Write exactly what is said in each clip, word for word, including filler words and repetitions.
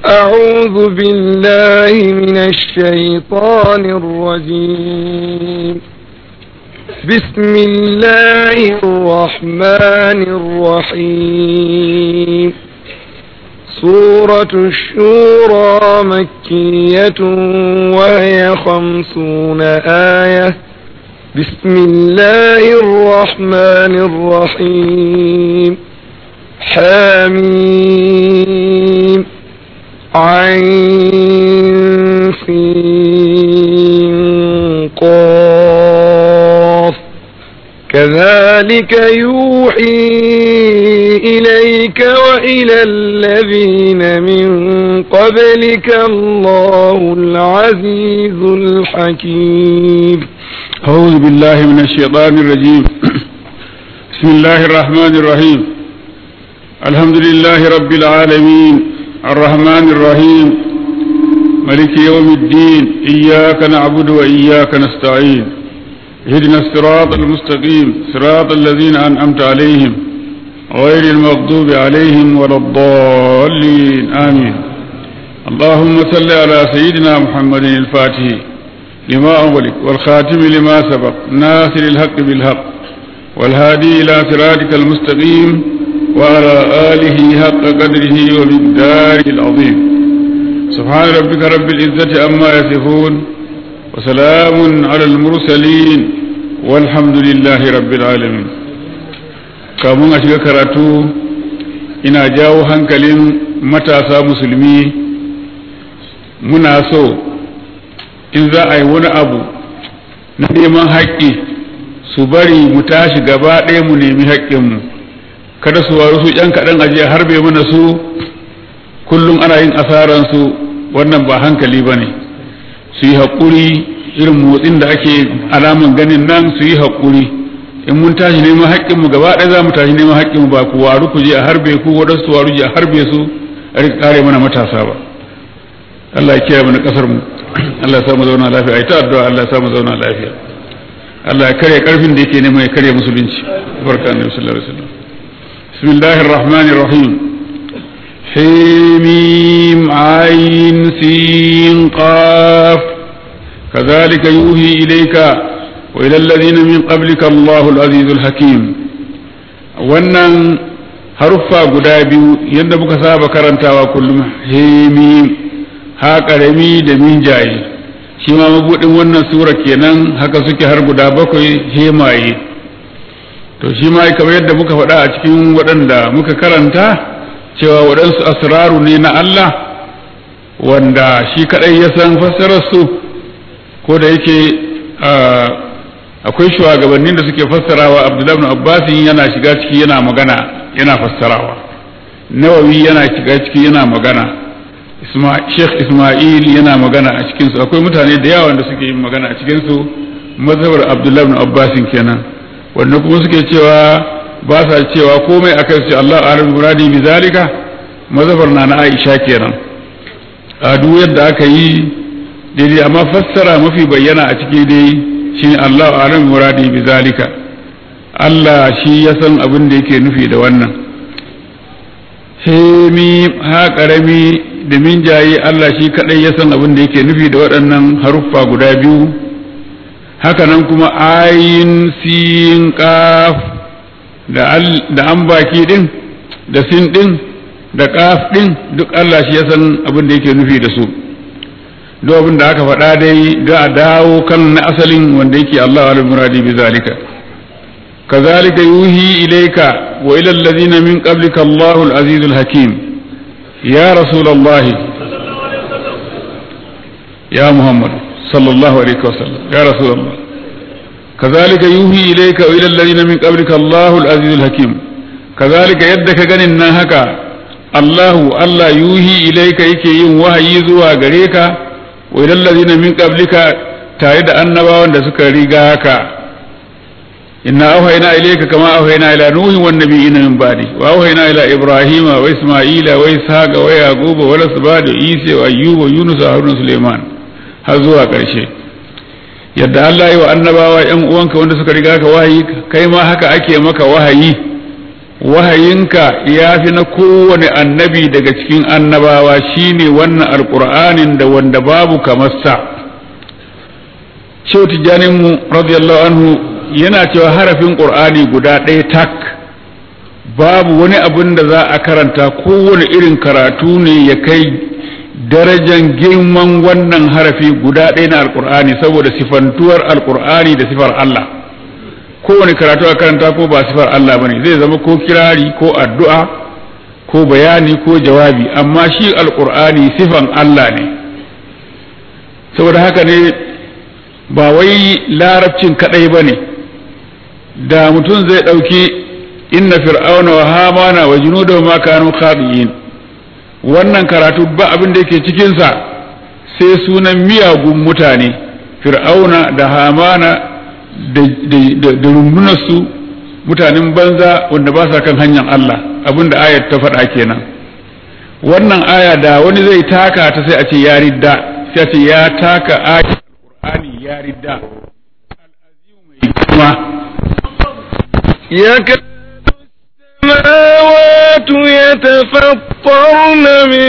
أعوذ بالله من الشيطان الرجيم. بسم الله الرحمن الرحيم. سورة الشورى مكية وهي خمسون آية. بسم الله الرحمن الرحيم. حميم عين سين قاف كذلك يوحي إليك وإلى الذين من قبلك الله العزيز الحكيم. أعوذ بالله من الشيطان الرجيم. بسم الله الرحمن الرحيم. الحمد لله رب العالمين الرحمن الرحيم ملك يوم الدين إياك نعبد وإياك نستعين اهدنا الصراط المستقيم صراط الذين أنعمت عليهم غير المغضوب عليهم ولا الضالين آمين. اللهم صل على سيدنا محمد الفاتح لما أغلق والخاتم لما سبق ناصر الحق بالحق والهادي إلى صراطك المستقيم وعلى آله حق قدره ومقداره العظيم. سبحان ربك رب العزة عما يصفون وسلام على المرسلين والحمد لله رب العالمين. kamun a shiga karatu ina jawo hankalin matasa musulmi muna so in za a yi wani abu na neman haƙƙi su bari mu tashi gaba ɗaya mu nemi haƙƙinmu, kada su waru su ƴan kaɗan aje harbe mana su kullum ana yin asaransu, wannan ba hankali ba ne. su yi haƙuri irin motsin da ake alaman ganin nan su yi haƙuri. in mun tashi neman haƙƙinmu gaba ɗaya za mu tashi neman haƙƙinmu ba ku waru ku je a harbe ku waɗansu waru je a harbe su a rika kare mana matasa ba. Allah ya kiyaye mana ƙasar mu, Allah ya samu zauna lafiya, ai ta addu'a Allah ya samu zauna lafiya, Allah ya karya ƙarfin da yake neman ya karya musulunci. Barka annabi sallallahu alaihi wasallam. Bismillahir rahmanir rahim. حميم عين سين قاف كذلك يوحي إليك وإلى الذين من قبلك الله العزيز الحكيم. wannan haruffa guda biyu yadda muka saba karantawa kullum hemim ha karami da minjaye shi ma mabudin wannan sura kenan haka suke har guda bakwai hemaye. to shi ma kamar yadda muka faɗa a cikin waɗanda muka karanta cewa waɗansu asraru ne na Allah wanda shi kaɗai ya san fassararsu, ko da yake akwai shugabannin da suke fassarawa. Abdullahi ibn Abbas yana shiga ciki yana magana yana fassarawa, Nawawi yana shiga ciki yana magana, Sheikh Ismail yana magana a cikinsu. akwai mutane da yawa da suke yin magana a cikinsu, mazhabar Abdullahi ibn Abbas kenan, wanda kuma suke cewa ba sa cewa komai akai sai Allah alim muradi bi zalika, mazhabar na na Aisha kenan. a duk yadda aka yi daidai, amma fassara mafi bayyana a ciki dai shine Allah alim muradi bi zalika, Allah shi ya san abin da yake nufi da wannan. hemi ha karami da minjayi Allah shi kadai ya san abin da yake nufi da waɗannan haruffa guda biyu. haka nan kuma ayin sin qaf da an baki din da sin din da kaf din duk Allah shi ya san abin da yake nufi da su. duk abin da aka faɗa dai ga a dawo kan na asalin wanda yake Allah alim muradi bi zalika. kazalika yuhi ilayka wa ila alladhina min qablika Allahu al-aziz al-hakim. ya rasulullah ya Muhammad sallallahu alaihi wasallam ya rasulullah كذلك يوحي إليك وإلى الذين من قبلك الله العزيز الحكيم. كذلك يدك غننا هكا الله الله يوحي إليك يكي يوم وحي زوا غريكا وإلى الذين من قبلك تايد أنبا وند سكريغا هكا. إنا أوحينا إليك كما أوحينا إلى نوح والنبيين من بعده وأوحينا إلى إبراهيم وإسماعيل وإسحاق ويعقوب والأسباط وعيسى وأيوب ويونس وهارون وسليمان هزوا قرشي. yadda Allah yi wa annabawa ‘yan uwanka wanda suka riga ka wahayi, kai ma haka ake maka wahayi wahayinka ya fi na kowane annabi daga cikin annabawa shine wannan alqur'anin da wanda babu kamar sa. Shehu Tijjanin mu radiyallahu anhu yana cewa harafin qur'ani guda ɗaya tak babu wani abin da za a karanta kowane irin karatu ne ya kai darajan girman wannan harafi guda ɗaya na alqur'ani saboda sifantuwar alqur'ani da sifar Allah. kowane karatu a karanta ko ba sifar Allah bane zai zama ko kirari ko addu'a ko bayani ko jawabi amma shi alqur'ani sifan Allah ne saboda haka ne ba wai larabcin kadai bane da mutum zai dauki inna fir'auna wa hamana wa junudahu ma kanu khadiin wannan karatu ba abin da yake cikin sa sai sunan miyagun mutane fir'auna da hamana da rundunarsu mutanen banza wanda ba sa kan hanyar Allah abinda ayat ta faɗa kenan wannan aya da wani zai taka ta sai a ce ya ridda sai a ce ya taka ayat Qur'ani ya ridda al-azim mai kuma ya السماوات يتفطرن من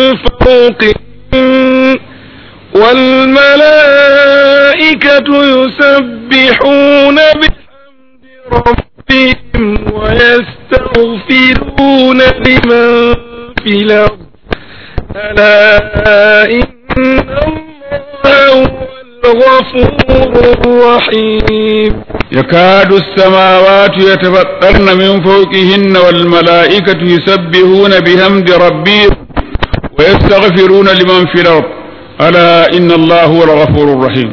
فوقهم والملائكة يسبحون بحمد ربهم ويستغفرون لمن في الأرض ألا إن الله هو الغفور الرحيم يكاد السماوات يتفطرن من فوقهن والملائكة يسبحون بحمد ربهم ويستغفرون لمن في الأرض ألا إن الله هو الغفور الرحيم.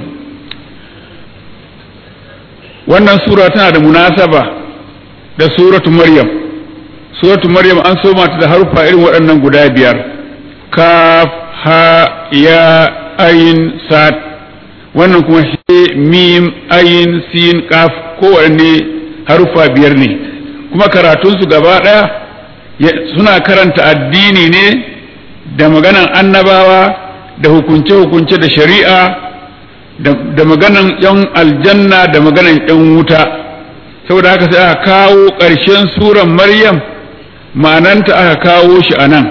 wannan sura tana da munasaba da suratu maryam. suratu maryam an soma ta da harufa irin waɗannan guda biyar kaf ha ya ayin sad wannan kuma he mim ayin sin kaf kowanne harufa biyar ne kuma karatunsu gaba ɗaya suna karanta addini ne da maganan annabawa da hukunce-hukunce da shari'a da maganan yan aljanna da maganan yan wuta saboda haka sai aka kawo ƙarshen suran maryam ma'ananta aka kawo shi a nan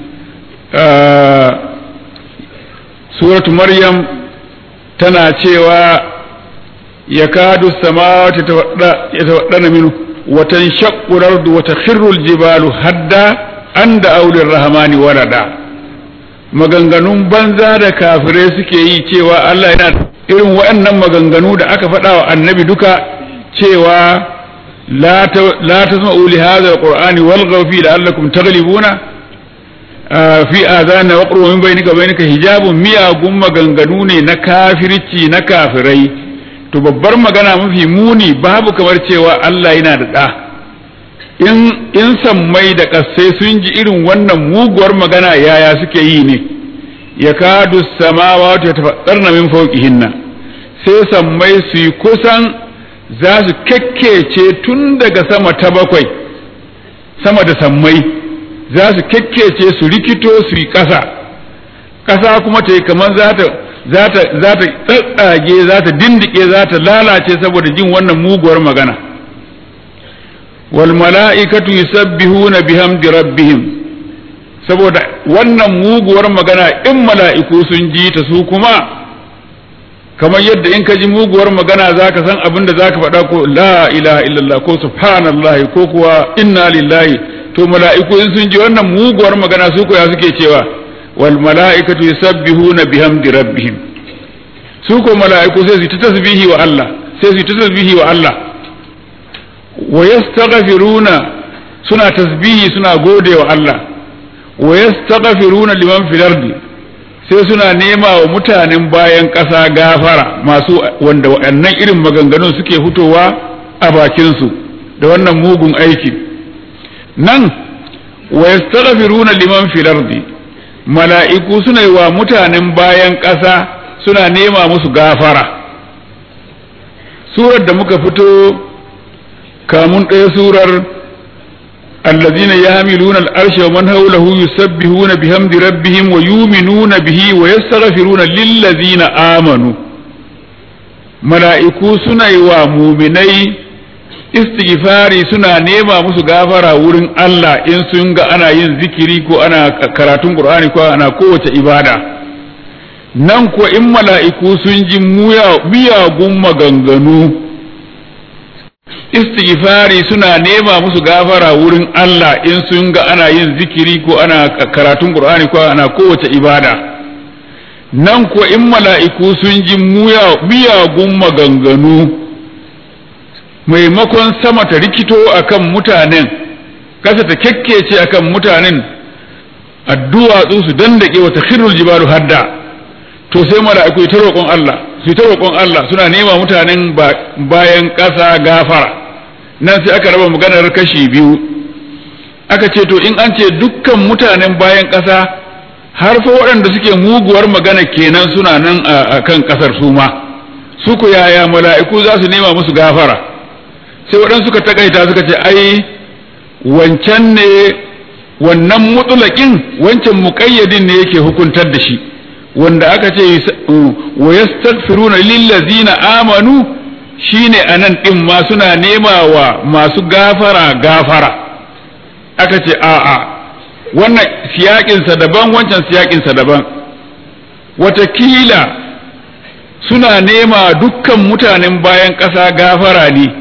suratu maryam tana cewa ya kadu samawati yatawaddana minhu wa tanshaqqu al-ardu wa takhirru al-jibalu hadda an da aulir rahmani walada maganganun banza da kafirai suke yi cewa Allah yana irin waɗannan maganganu da aka faɗa wa annabi duka cewa la tasma'u li hadha alqur'ani walghaw fi la'allakum taghlibuna fi adana waqru min bainika bainika hijabun miyagun maganganu ne na kafirci na kafirai to babbar magana mafi muni babu kamar cewa Allah yana da da in in sammai da ƙasai sun ji irin wannan muguwar magana yaya suke yi ne ya kadu samawati yatafattarna min fawqihinna sai sammai su yi kusan za su kekkece tun daga sama ta bakwai sama da sammai za su kekkece su rikito su yi ƙasa ƙasa kuma ta yi kamar za ta za ta za ta tsatsage za ta dindike za ta lalace saboda jin wannan muguwar magana wal mala'ikatu yusabbihuna bihamdi rabbihim saboda wannan muguwar magana in mala'iku sun ji ta su kuma kamar yadda in ka ji muguwar magana zaka san abin da zaka faɗa ko la ilaha illallah ko subhanallahi ko kuwa inna lillahi to mala'iku in sun ji wannan muguwar magana su ko ya suke cewa wal mala'ikatu yusabbihuna bihamdi rabbihim su ko mala'iku sai su ta tasbihi wa Allah sai su ta tasbihi wa Allah wa yastaghfiruna suna tasbihi suna gode wa Allah wa yastaghfiruna liman fil ardi sai suna nema wa mutanen bayan ƙasa gafara masu wanda waɗannan irin maganganun suke fitowa a bakin su da wannan mugun aiki nan wa yastaghfiruna liman fil ardi mala'iku suna yi wa mutanen bayan ƙasa suna nema musu gafara surar da muka fito kamun ɗaya surar الذين يحملون العرش ومن حوله يسبحون بحمد ربهم ويؤمنون به ويستغفرون للذين آمنوا ملائكو سنة ومؤمني istighfari suna nema musu gafara wurin Allah in sun ga ana yin zikiri ko ana karatun Qur'ani ko ana kowace ibada nan ko in mala'iku sun ji miyagun maganganu istighfari suna nema musu gafara wurin Allah in sun ga ana yin zikiri ko ana karatun Qur'ani ko ana kowace ibada nan ko in mala'iku sun ji miyagun maganganu maimakon sama ta rikito akan mutanen kasa ta kekkece akan mutanen addu'a su dandake wa takhirul jibalu hadda to sai mala'iku ta roƙon Allah su ta roƙon Allah suna nema mutanen bayan ƙasa gafara nan sai aka raba maganar kashi biyu aka ce to in an ce dukkan mutanen bayan ƙasa har fa waɗanda suke muguwar magana kenan suna nan a kan ƙasar su ma su ku yaya mala'iku za su nema musu gafara sai waɗansu suka takaita suka ce ai wancan ne wannan mutulakin wancan muƙayyadin ne yake hukuntar da shi wanda aka ce wa yastaghfiruna lillazina amanu shine anan din ma suna nema wa masu gafara gafara aka ce a'a wannan siyakin sa daban wancan siyakin sa daban watakila suna nema dukkan mutanen bayan ƙasa gafara ne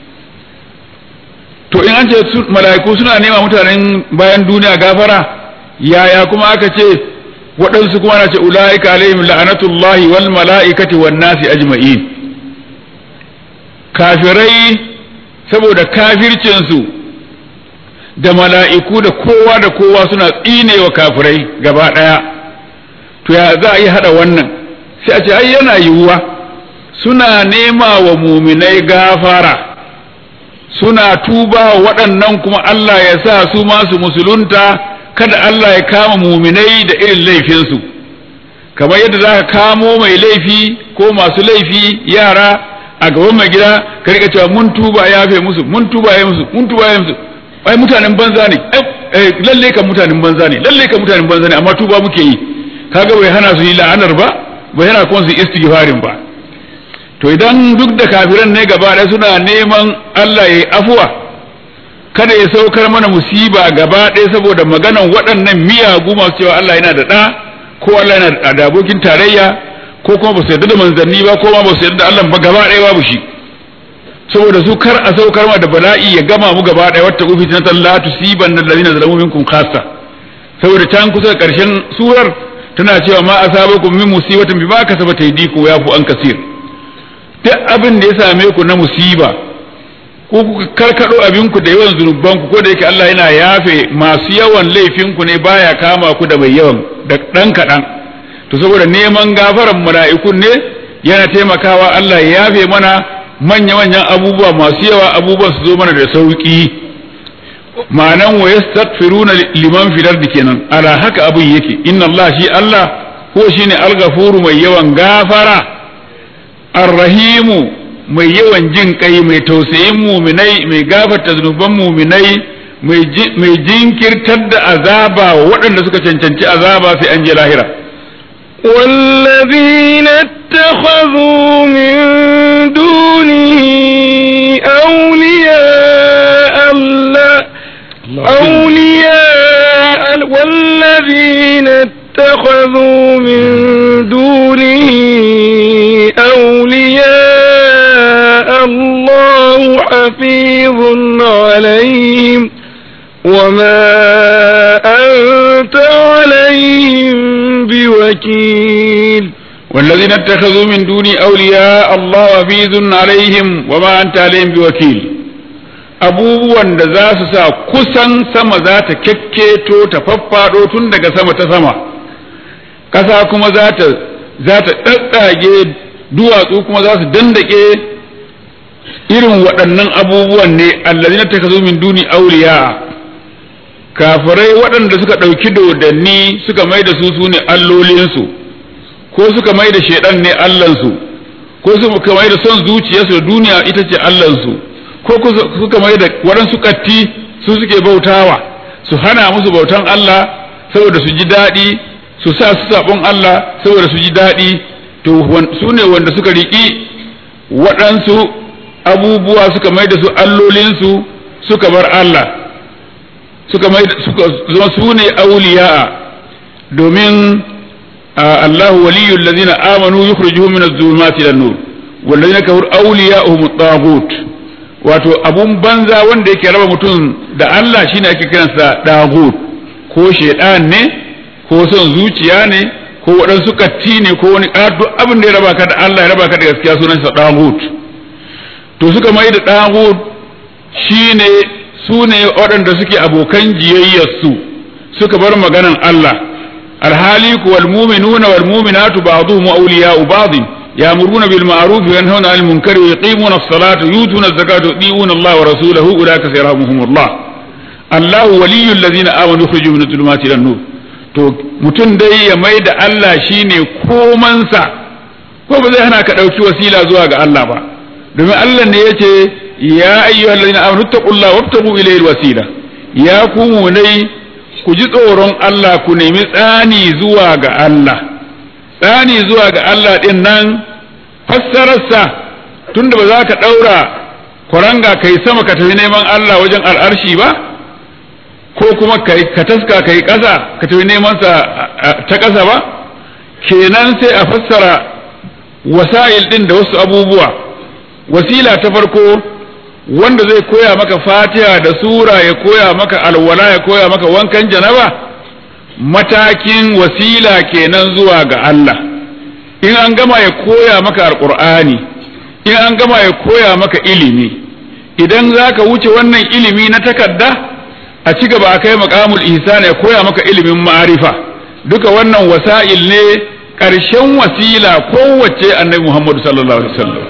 to in an ce mala'iku suna nema mutanen bayan duniya gafara yaya kuma aka ce waɗansu kuma na ce ula'ika alaihim la'anatullahi wal mala'ikati wan nasi ajma'in kafirai saboda kafircinsu da mala'iku da kowa da kowa suna tsinewa kafirai gaba ɗaya to ya za a yi haɗa wannan sai a ce ai yana yiwuwa suna nema wa muminai gafara suna tuba waɗannan kuma Allah ya sa su masu musulunta kada Allah ya kama muminai da irin laifinsu kamar yadda za ka kamo mai laifi ko masu laifi yara a gaban mai gida ka rika cewa mun tuba ya yafe musu mun tuba ya musu mun tuba ya musu ai mutanen banza ne ai lalle kan mutanen banza ne lalle kan mutanen banza ne amma tuba muke yi kaga bai hana su yi la'anar ba bai hana kuma su istighfarin ba to idan duk da kafiran ne gaba ɗaya suna neman Allah ya yi afuwa kada ya saukar mana musiba gaba ɗaya saboda maganan waɗannan miyagu masu cewa Allah yana da ɗa ko Allah yana da abokin tarayya ko kuma ba su yarda da manzanni ba ko ma ba su yarda da Allah ba gaba ɗaya babu shi saboda su kar a saukar ma da bala'i ya gama mu gaba ɗaya wata ufi na la tusiban alladhina zalamu minkum khassa saboda can kusa ƙarshen surar tana cewa ma asabakum min musibatin bima kasabat aydikum wa yafu an kasir duk abin da ya same ku na musiba ko kuka karkado abinku da yawan zunubanku ko da yake Allah yana yafe masu yawan laifinku ne baya kama ku da mai yawan da dan kadan to saboda neman gafaran mala'ikun ne yana taimakawa Allah ya yafe mana manya manyan abubuwa masu yawa abubuwan su zo mana da sauki ma'anan wa yastaghfiruna liman fil ardi kenan ala haka abin yake inna Allah shi Allah ko shine al-ghafuru mai yawan gafara arrahimu mai yawan jin kai mai tausayin muminai mai gafarta zunuban muminai mai jinkirtar da azaba wa waɗanda suka cancanci azaba sai an je lahira والذين اتخذوا من دونه أولياء أولياء والذين اتخذوا من دونه أولياء الله حفيظ عليهم وما أنت عليهم بوكيل والذين اتخذوا من دوني أولياء الله حفيظ عليهم وما أنت عليهم بوكيل abubuwan da za su sa kusan sama za ta kekketo ta faffado tun daga sama ta sama ƙasa kuma za ta za ta ɗaɗɗage duwatsu kuma za su dandake irin waɗannan abubuwan ne allazina takazu min duni awliya kafirai waɗanda suka ɗauki dodanni suka mai da su su ne allolinsu ko suka mai da shaidan ne allansu ko suka mai da son zuciyarsu da duniya ita ce allansu ko suka mai da waɗansu ƙatti su suke bautawa su hana musu bautan Allah saboda su ji daɗi su sa su sabon Allah saboda su ji daɗi to su ne wanda suka riƙi waɗansu abubuwa suka mai da su allolinsu suka bar Allah suka mai suka zama su ne auliya domin Allah waliyul ladina amanu yukhrijuhum min az-zulumati ila an-nur wal ladina kafaru awliya'uhum at-taghut wato abun banza wanda yake raba mutum da Allah shine ake kiransa taghut ko shedan ne ko son zuciya ne ko waɗansu katti ne ko wani ƙato abin da ya raba ka da Allah ya raba ka da gaskiya sunansa taghut to suka mai da taghut shine su ne waɗanda suke abokan jiyayyarsu suka bar maganan Allah alhali ku wal mu'minuna wal mu'minatu ba'dhum awliya'u ba'd ya'muruna bil ma'ruf wa yanhauna 'anil munkari wa yuqimuna as-salata wa yutuna az-zakata wa yu'minuna Allah wa rasulahu ulaika sayarhamuhumullah Allahu waliyyul ladzina amanu yukhrijuhum min adh-dhulumati ila an-nur to mutum dai ya mai da Allah shine komansa ko ba zai hana ka dauki wasila zuwa ga Allah ba domin Allah ne yace ya ayyuhal ladina amanu taqullaha wabtaghu ilayhi alwasila ya ku munai ku ji tsoron Allah ku nemi tsani zuwa ga Allah tsani zuwa ga Allah din nan fassararsa tunda ba za ka daura kwaranga kai sama ka tafi neman Allah wajen al'arshi ba ko kuma kai ka taska kai kasa ka tafi neman sa ta kasa ba kenan sai a fassara wasa'il din da wasu abubuwa wasila ta farko wanda zai koya maka fatiha da sura ya koya maka alwala ya koya maka wankan janaba matakin wasila kenan zuwa ga Allah in an gama ya koya maka alqur'ani in an gama ya koya maka ilimi idan zaka wuce wannan ilimi na takarda a ci gaba akai maqamul ihsan ya koya maka ilimin ma'arifa duka wannan wasa'il ne ƙarshen wasila kowace annabi Muhammad sallallahu alaihi wasallam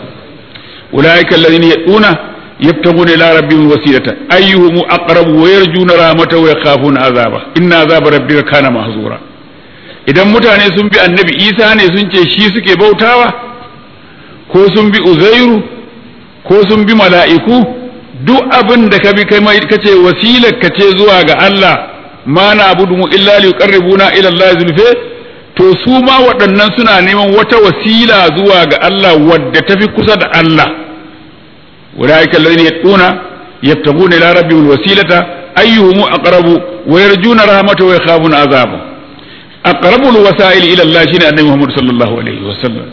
ulaika alladhina yaduna يبتغون إلى ربهم الوسيلة أيهم أقرب ويرجون رحمته ويخافون عذابه إن عذاب ربك كان محظورا idan mutane sun bi annabi Isa ne sun ce shi suke bautawa ko sun bi Uzairu ko sun bi mala'iku duk abin da ka bi kai mai kace wasilar ka ce zuwa ga Allah ma na abudu mu illa li yuqarribuna ila Allah zulfe to su ma waɗannan suna neman wata wasila zuwa ga Allah wadda tafi kusa da Allah أولئك الذين يدعون يبتغون إلى ربهم الوسيلة أيهم أقرب ويرجون رحمته ويخافون عذابه أقرب الوسائل إلى الله شين النبي محمد صلى الله عليه وسلم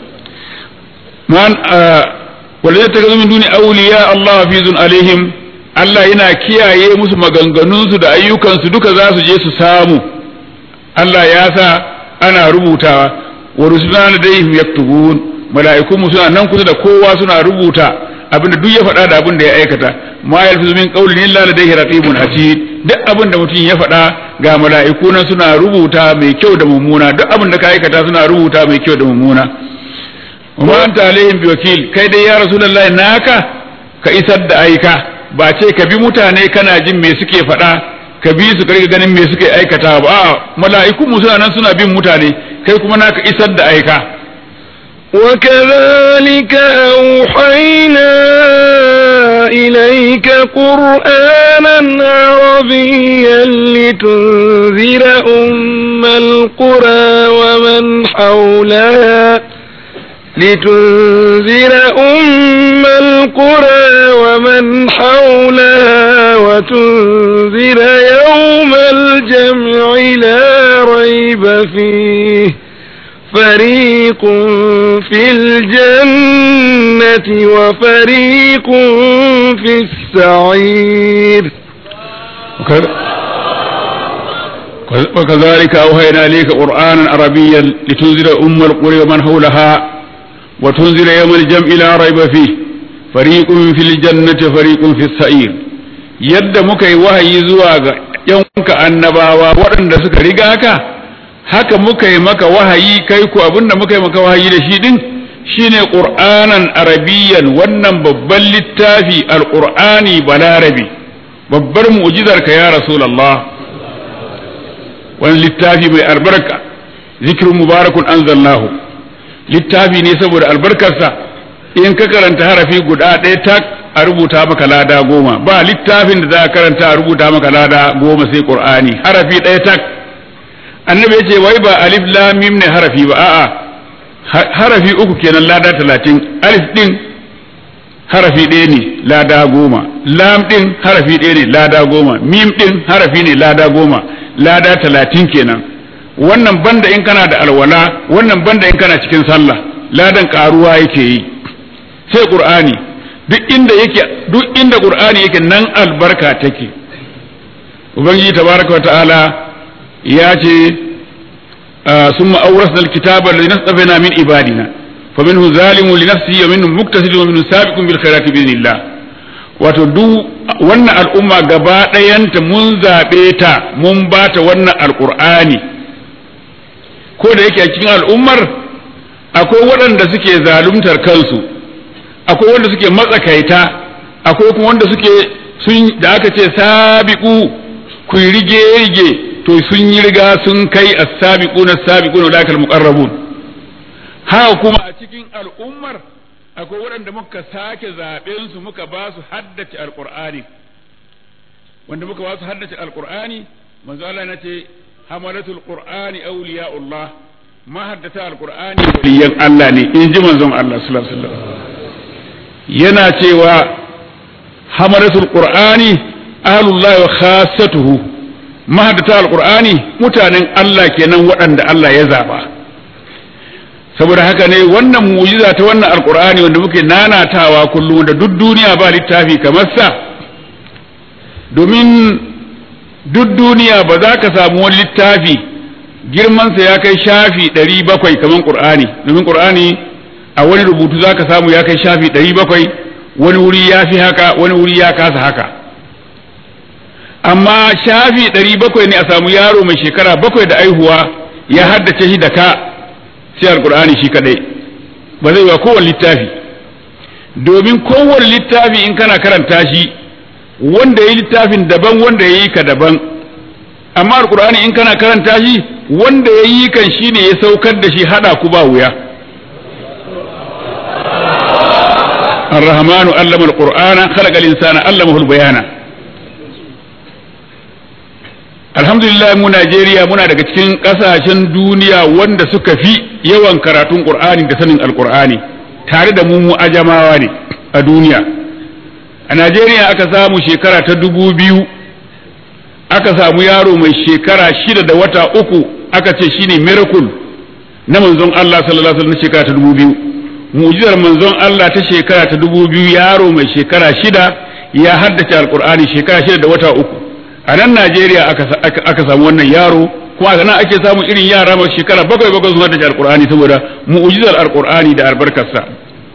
من آه والذين اتخذوا من دون أولياء الله حفيظ عليهم Allah yana kiyaye musu maganganunsu da ayyukansu duka za su je su samu Allah ya sa ana rubutawa wa rusulana ladayhim yaktubun mala'iku suna nan kusa da kowa suna rubuta abinda duk ya faɗa da abin da ya aikata ma yalfizu min qawlin illa ladayhi raqibun atid duk abin da mutum ya faɗa ga mala'iku nan suna rubuta mai kyau da mummuna duk abin da ka aikata suna rubuta mai kyau da mummuna wa anta alaihim biwakil kai dai ya rasulullahi naka ka isar da aika ba ce ka bi mutane kana jin me suke faɗa ka bi su ka riga ganin me suke aikata ba a'a mala'iku mu suna nan suna bin mutane kai kuma naka isar da aika وكذلك أوحينا إليك قرآنا عربيا لتنذر أم القرى ومن حولها لتنذر أم القرى ومن حولها وتنذر يوم الجمع لا ريب فيه فريق في الجنة وفريق في السعير وكذلك أوحينا إليك قرآنا عربيا لتنذر أم القرى ومن حولها وتنذر يوم الجمع لا ريب فيه فريق في الجنة فريق في السعير يد مكي وحي زواج يومك النباوة ورند سكر رقاك haka muka yi maka wahayi kai ku abinda muka yi maka wahayi da shi din shine qur'anan arabiyyan wannan babban littafi alqur'ani balarabi babbar mu'jizar ka ya rasulullah wannan littafi mai albarka zikrun mubarakun anzalnahu littafi ne saboda albarkarsa in ka karanta harafi guda ɗaya tak a rubuta maka lada goma ba littafin da za ka karanta a rubuta maka lada goma sai qur'ani harafi ɗaya tak annabi ya ce wai ba alif lam mim ne harafi ba a'a harafi uku kenan lada talatin alif din harafi ɗaya ne lada goma, lam ɗin harafi ɗaya ne lada goma, mim ɗin harafi ne lada goma, lada talatin kenan. wannan banda in kana da alwala, wannan banda in kana cikin sallah, ladan karuwa yake yi. sai qur'ani duk inda yake duk inda qur'ani yake nan albarka take. ubangiji tabaraka wa ta'ala ya ce summa awrasna alkitaba alladhina istafayna min ibadina faminhu zalimun li nafsihi wa minhum muqtasidun wa minhum sabiqun bil khairati bi idhnillah. wato duk wannan al'umma gaba ɗayanta mun zabe ta mun bata wannan alqur'ani. ko da yake a cikin al'ummar akwai waɗanda suke zaluntar kansu, akwai wanda suke matsakaita, akwai kuma wanda suke sun da aka ce sabiqu ku rige rige to sun yi riga sun kai as-sabiquna as-sabiquna ulakal muqarrabun. haka kuma a cikin al'ummar akwai waɗanda muka sake zaben su muka ba su haddace alqur'ani, wanda muka ba su haddace alqur'ani manzo Allah ya ce hamalatul qur'ani awliyaullah, ma haddata alqur'ani waliyan Allah ne in ji manzon Allah sallallahu alaihi wasallam. yana cewa hamalatul qur'ani ahlullah wa khassatuhu, ma haddata alqur'ani mutanen Allah kenan waɗanda Allah ya zaba. saboda haka ne wannan mu'jiza ta wannan alqur'ani wanda muke nanatawa kullum da duk duniya ba littafi kamar sa, domin duk duniya ba za ka samu wani littafi girmansa ya kai shafi ɗari bakwai kamar ƙur'ani, domin ƙur'ani a wani rubutu za ka samu ya kai shafi ɗari bakwai, wani wuri ya fi haka wani wuri ya kasa haka. amma shafi ɗari bakwai ne a samu yaro mai shekara bakwai da aihuwa ya haddace shi da ka sai alƙur'ani shi kaɗai, ba zai wa kowane littafi. domin kowane littafi in kana karanta shi wanda ya yi littafin daban wanda ya yi ka daban, amma alkur'ani in kana karanta shi wanda ya yi kan shi ne ya saukar da shi hada ku ba wuya. ar-rahmanu allama al-qur'ana khalaqa al-insana allamahu al-bayana. alhamdulillah mu Najeriya muna daga cikin kasashen duniya wanda suka fi yawan karatun qur'ani da sanin alkur'ani, tare da mu mu ajamawa ne a duniya. a Najeriya aka samu shekara ta dubu biyu aka samu yaro mai shekara shida da wata uku aka ce shine miracle na manzon Allah sallallahu alaihi wasallam shekara ta dubu biyu. mu'jizar manzon Allah ta shekara ta dubu biyu yaro mai shekara shida ya haddace alqur'ani shekara shida da wata uku. a nan Najeriya aka aka samu wannan yaro, kuma a nan ake samun irin yara mai shekara bakwai bakwai sun haddace alqur'ani saboda mu'jizar alqur'ani da albarkarsa.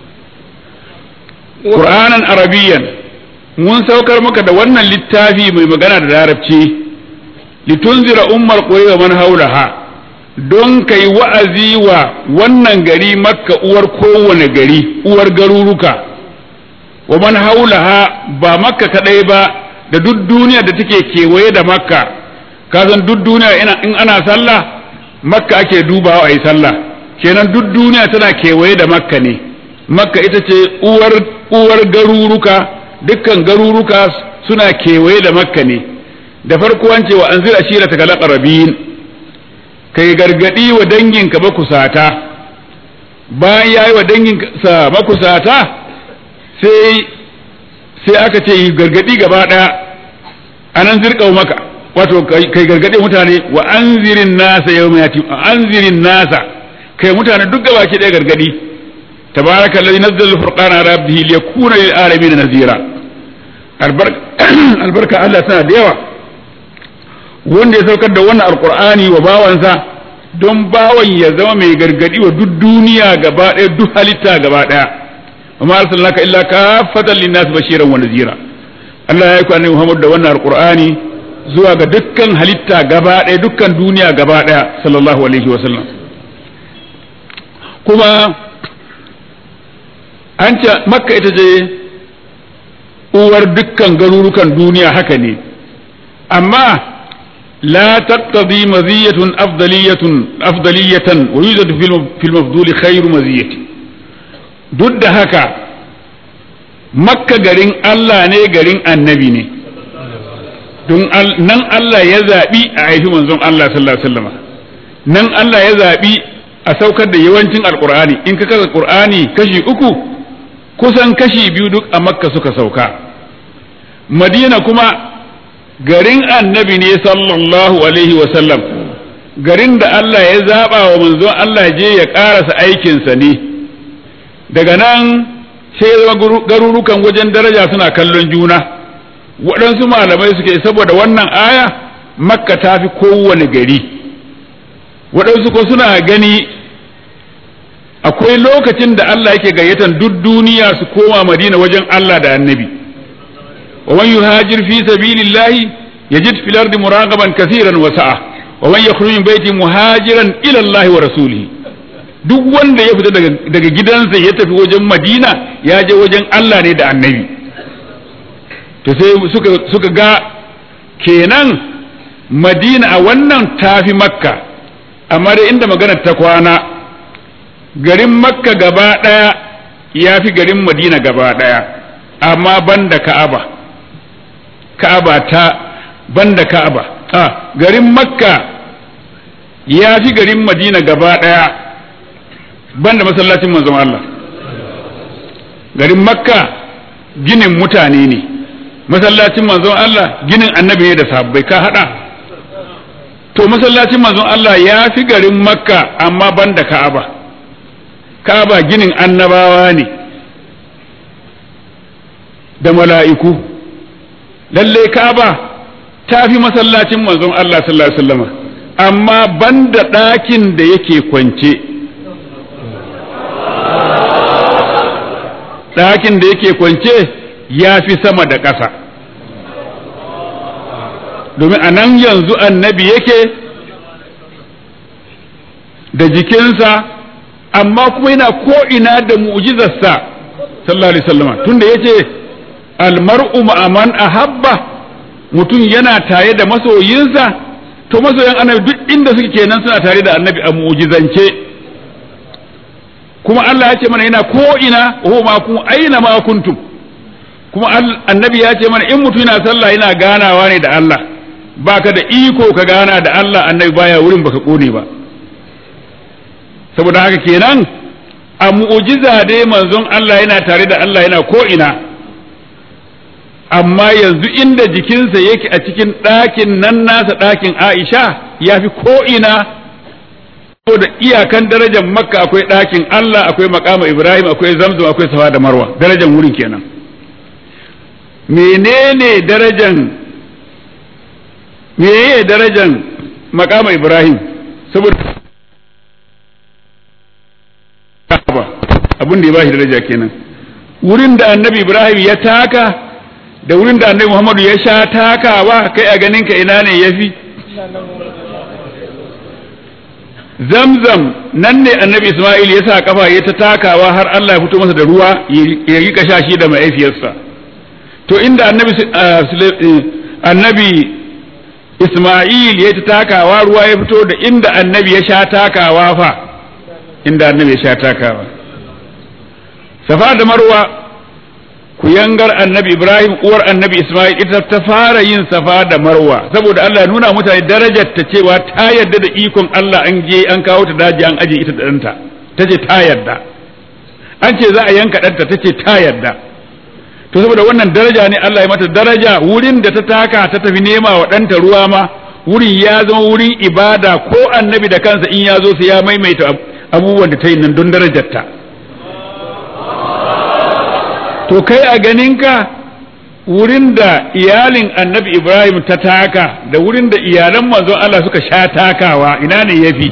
Qur'anan Arabiyyan mun saukar maka da wannan littafi mai magana da larabci litunzira ummul qura wa man haulaha, don kai wa'azi wa wannan gari Makka uwar kowane gari, uwar garuruka, wa man haulaha ba Makka kadai ba da duk duniya da take kewaye da Makka. ka san duk duniya in ana sallah Makka ake dubawa ayi sallah, kenan duk duniya tana kewaye da Makka ne. Makka ita ce uwar uwar garuruka, dukkan garuruka suna kewaye da Makka ne. da farko an ce wa anzir ashirata kal aqrabin, kai gargadi wa danginka makusata. bayan yayi wa danginsa makusata sai sai aka ce gargadi gaba daya anan zirkau maka, wato kai gargadi mutane wa anzirin nasa yawma yati anzirin nasa, kai mutane duk gaba ki daya gargadi. tabaraka alladhi nazzala al-furqana ala abdihi liyakuna lil alamin nazira. albarka Allah tana da yawa wanda ya saukar da wannan alqur'ani wa bawansa don bawan ya zama mai gargadi wa duk duniya gaba daya, duk halitta gaba daya. وما أرسلناك إلا كافة للناس بشيرا ونذيرا. Allah ya yi kwanin Muhammad da wannan alqur'ani zuwa ga dukkan halitta gaba ɗaya, dukkan duniya gaba ɗaya sallallahu alaihi wa sallam. kuma an ce Makka ita ce uwar dukkan garurukan duniya, haka ne, amma la taqtadi maziyatun afdaliyatun afdaliyatan wa yujadu fil mafduli khairu maziyati. duk da haka Makka garin Allah ne, garin annabi ne, don nan Allah ya zaɓi a haifi manzon Allah sallallahu alaihi wasallam, nan Allah ya zaɓi a saukar da yawancin alƙur'ani. in ka kasa ƙur'ani kashi uku kusan kashi biyu duk a makka suka sauka. Madina kuma garin annabi ne sallallahu alaihi wasallam, garin da Allah ya zaɓa wa manzon Allah je ya ƙarasa aikinsa ne. Daga nan sai zama garurukan wajen daraja suna kallon juna. Waɗansu malamai suke saboda wannan aya makka ta fi kowane gari. Waɗansu ko suna gani akwai lokacin da Allah yake gayyatan duk duniya su koma Madina wajen Allah da annabi. wa man yuhajir fi sabilillahi yajid fil ardi muragaban kaseeran wa sa'a wa man yakhruj min baiti muhajiran ila Allah wa rasulihi. Duk wanda ya fita daga daga gidansa ya tafi wajen Madina ya je wajen Allah ne da annabi. To sai suka suka ga kenan Madina a wannan tafi Makka, amma da inda maganar ta kwana garin Makka gaba daya ya fi garin Madina gaba daya, amma banda Ka'aba. Ka'aba ta banda Ka'aba. Ah, garin Makka ya fi garin Madina gaba daya banda masallacin manzon Allah. Garin Makka ginin mutane ne, masallacin manzon Allah ginin annabi ne da sahabbai, ka hada. To masallacin manzon Allah ya fi garin Makka amma banda Ka'aba. Ka'aba ginin annabawa ne da mala'iku. Lalle Ka'aba ta fi masallacin manzon Allah sallallahu alaihi wasallam, amma banda ɗakin da yake kwance. Ɗakin da yake kwance ya fi sama da ƙasa, domin a nan yanzu annabi yake da jikinsa, amma kuma yana ko'ina da mu'jizarsa sallallahu alaihi wasallam, tunda yace almar'u ma'aman ahabba, mutum yana tare da masoyinsa, to masoyan annabi duk inda suke kenan suna tare da annabi a mu'jizance. Kuma Allah ya ce mana yana ko'ina wa ma kun aina ma kuntum, kuma annabi ya ce mana in mutum yana sallah yana ganawa ne da Allah, baka da iko ka gana da Allah, annabi baya wurin baka kone ba. Saboda haka kenan a mu'jiza dai manzon Allah yana tare da Allah yana ko'ina, amma yanzu inda jikinsa yake a cikin ɗakin nan nasa ɗakin Aisha ya fi ko'ina. Da iyakan darajar Makka akwai ɗakin Allah, akwai makama Ibrahim, akwai Zamzam, akwai Safa da Marwa, darajar wurin kenan. Menene darajan menene darajan makama Ibrahim? Saboda abin da ya bashi daraja kenan. Wurin da Annabi Ibrahim ya taka da wurin da Annabi Muhammadu ya sha takawa, kai a ganin ka ina ne yafi? Zamzam nan ne annabi Ismail ya sa kafa ya ta takawa har Allah ya fito masa da ruwa ya yi kashashi da ma'aifiyarsa. To inda annabi annabi Ismail ya ta takawa ruwa ya fito, da inda annabi ya sha takawa fa, inda annabi ya sha takawa. Safa da Marwa kuyangar annabi Ibrahim uwar annabi Ismail ita ta fara yin Safa da Marwa, saboda Allah ya nuna mutane darajar ta cewa ta yarda da ikon Allah, an je an kawo ta daji an aje ita da ɗanta, ta ce ta yarda. An ce za a yanka ɗanta, ta ce ta yarda. To saboda wannan daraja ne Allah ya mata daraja, wurin da ta taka ta tafi nema wa ɗanta ruwa ma wurin ya zama wurin ibada, ko annabi da kansa in ya zo sai ya maimaita abubuwan da ta yi nan don darajarta. To kai a ganinka wurin da iyalin annabi Ibrahim ta taka da wurin da iyalan manzon Allah suka sha takawa, ina ne yafi?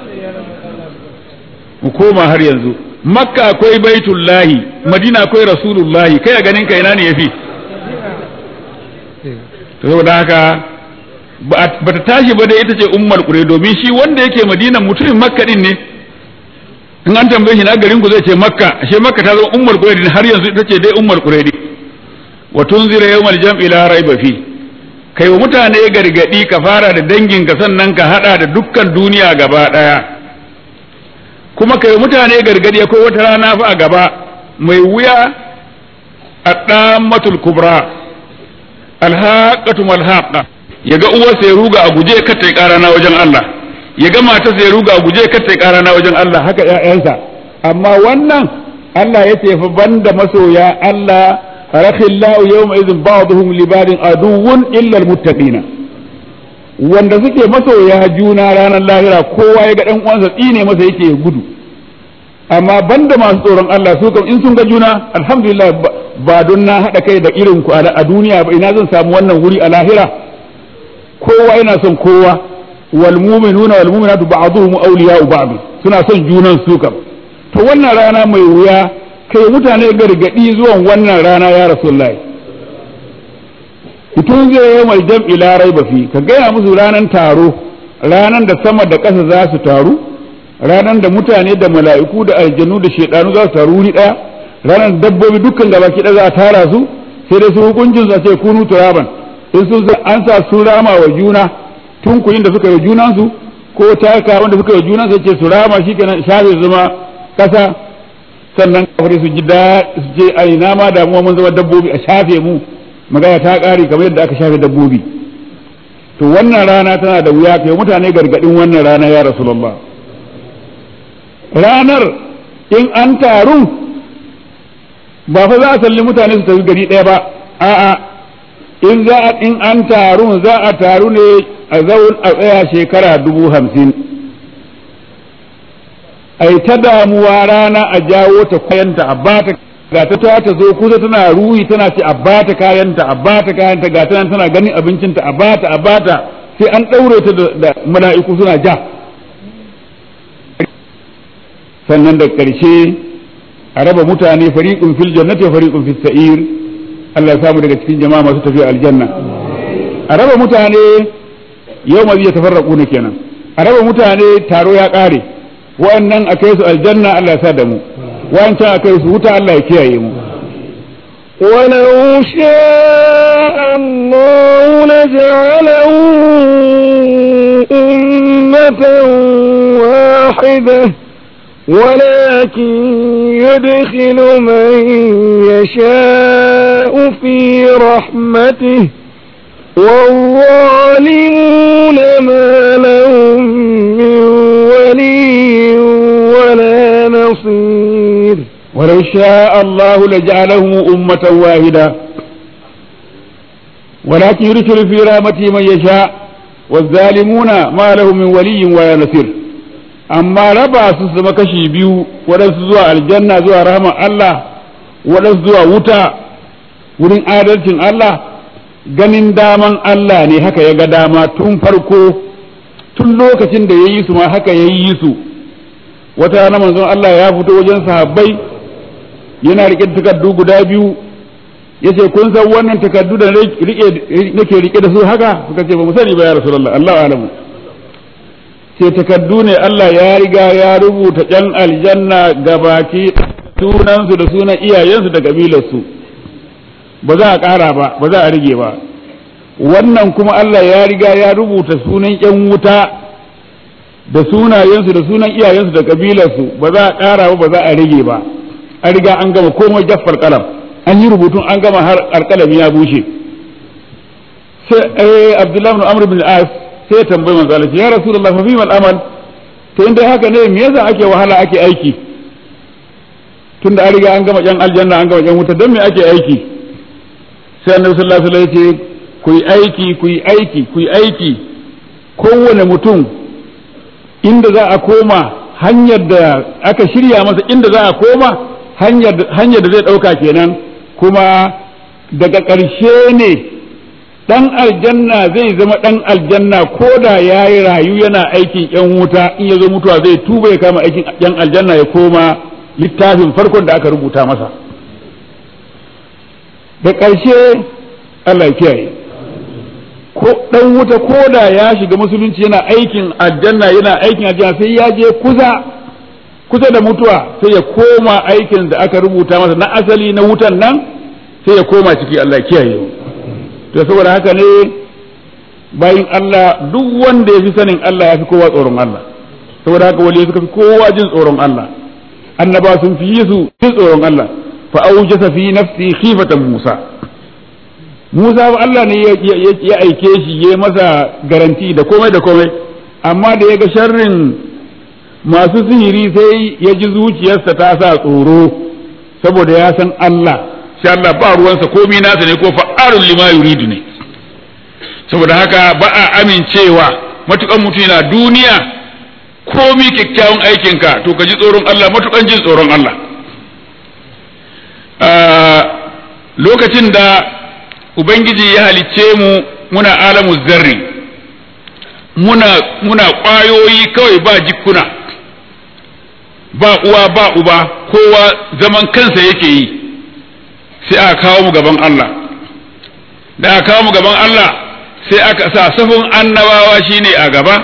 Mu koma har yanzu, Makka akwai Baitullahi, Madina akwai Rasulullahi, kai a ganinka ina ne yafi? To saboda haka ba ta tashi ba dai ita ce ummul qura, domin shi wanda yake Madina mutumin Makka din ne. In an tambaye shi na garin ku zai ce Makka, ashe Makka ta zama ummul qura din, har yanzu ita ce dai ummul qura din. Wa tunzira yawmal jam'i la raiba fi, kai wa mutane gargadi ka fara da dangin ka sannan ka hada da dukkan duniya gaba daya. Kuma kai wa mutane gargadi akwai wata rana fa a gaba mai wuya, ad-dammatul kubra, al-haqqatu mal-haqqa. Yaga uwarsa ya ruga a guje kar ta ƙara na wajen Allah, ya ga matarsa ya ruga a guje kar ta ƙara na wajen Allah, haka ƴaƴansa. Amma wannan Allah ya ce fa banda masoya Allah rakhillahu yawma idhin ba'dhum li ba'din aduwwun illa almuttaqina wanda suke masoya juna ranar lahira kowa ya ga dan uwansa tsine masa yake gudu amma banda masu tsoron Allah su kam in sun ga juna alhamdulillah ba don na hada kai da irin ku a duniya ba ina zan samu wannan wuri a lahira kowa yana son kowa wal mu'minuna wal mu'minatu ba'dhum awliya'u ba'd suna son junan su kam to wannan rana mai wuya kai mutane gargadi zuwan wannan rana ya rasulullahi mutum zai yi mai jam'i larai ba fi ka gaya musu ranar taro ranar da sama da ƙasa za su taru ranar da mutane da mala'iku da aljanu da shaidanu za su taru ni ɗaya ranar da dabbobi dukkan gaba ki za a tara su sai dai su hukuncin su ce kunu turaban in sun an sa su rama wa juna tun kuyin da suka yi junansu ko taka wanda suka yi junansu ce su rama shikenan shafe zama ƙasa sannan kafare su ji da su ce ai na ma damuwa mun zama dabbobi a shafe mu magana ta ƙare kamar yadda aka shafe dabbobi to wannan rana tana da wuya kai mutane gargadin wannan rana ya rasulullah ranar in an taru ba fa za a salli mutane su tafi gari ɗaya ba a'a in za a in an taru za a taru ne a zaun a tsaya shekara dubu hamsin ai ta damuwa rana a jawo ta kwayanta a bata ga ta ta ta zo kusa tana ruhi tana ce a bata kayanta a bata kayanta ga tana tana ganin abincinta a bata a bata sai an ɗaure ta da mala'iku suna ja sannan da ƙarshe a raba mutane fariqun fil jannati wa fariqun fis sa'ir Allah ya samu daga cikin jama'a masu tafiya aljanna a raba mutane yau ma zai tafarraku ne kenan a raba mutane taro ya ƙare wa'annan akai su aljanna Allah ya sa da mu wa'ancan akai su wuta Allah ya kiyaye mu ولو شاء الله لجعله أمة واحدة ولكن يدخل من يشاء في رحمته والظالمون ما لهم من ولي ولا نصير ولو شاء الله لجعلهم أمة واحدة ولكن يدخل في رحمته من يشاء والظالمون ما لهم من ولي ولا نصير amma raba su zama kashi biyu waɗansu zuwa aljanna zuwa rahama Allah waɗansu zuwa wuta wurin adalcin Allah ganin daman Allah ne haka ya ga dama tun farko tun lokacin da ya yi su ma haka ya yi su wata rana manzon Allah ya fito wajen sahabbai yana riƙe takardu guda biyu ya ce kun san wannan takardu da nake riƙe da su haka suka ce ba mu sani ba ya rasulullah Allahu alamu ce takaddu ne Allah ya riga ya rubuta ƴan aljanna gabaki sunansu da sunan iyayensu da kabilarsu ba za a ƙara ba ba za a rige ba wannan kuma Allah ya riga ya rubuta sunan ƴan wuta da sunayensu da sunan iyayensu da kabilarsu ba za a ƙara ba ba za a rige ba an riga an gama komai jaffar kalam an yi rubutun an gama har alƙalami ya bushe sai Abdullahi ibn Amr bin As sai tambayi manzo Allah ya rasulullah fa fimal amal to inda haka ne me yasa ake wahala ake aiki tunda an riga an gama yan aljanna an gama yan wuta don me ake aiki sai annabi sallallahu alaihi wasallam ya ce ku yi aiki ku yi aiki ku yi aiki kowane mutum inda za a koma hanyar da aka shirya masa inda za a koma hanyar hanyar da zai dauka kenan kuma daga ƙarshe ne dan aljanna zai zama dan aljanna ko da ya yi rayu yana aikin yan wuta in ya zo mutuwa zai tuba ya kama aikin yan aljanna ya koma littafin farkon da aka rubuta masa da ƙarshe Allah ya kiyaye ko dan wuta ko da ya shiga musulunci yana aikin aljanna yana aikin aljanna sai ya je kusa kusa da mutuwa sai ya koma aikin da aka rubuta masa na asali na wutan nan sai ya koma ciki Allah ya kiyaye to saboda haka ne bayin Allah duk wanda ya fi sanin Allah ya fi kowa tsoron Allah saboda haka wali suka fi kowa jin tsoron Allah annaba sun fi su jin tsoron Allah fa aujasa fi nafsi khifatan Musa Musa ba Allah ne ya aike shi ya masa garanti da komai da komai amma da ya ga sharrin masu sihiri sai ya ji zuciyarsa ta sa tsoro saboda ya san Allah sai Allah ba ruwansa komai nasa ne ko fa'alul lima yuridu ne saboda haka ba a amincewa matukan mutum yana duniya komai kyakkyawan aikinka to ka ji tsoron Allah matukan jin tsoron Allah lokacin da ubangiji ya halicce mu muna alamu zarri muna muna ƙwayoyi kawai ba jikuna ba uwa ba uba kowa zaman kansa yake yi sai aka kawo mu gaban Allah da aka kawo mu gaban Allah sai aka sa safin annabawa shine a gaba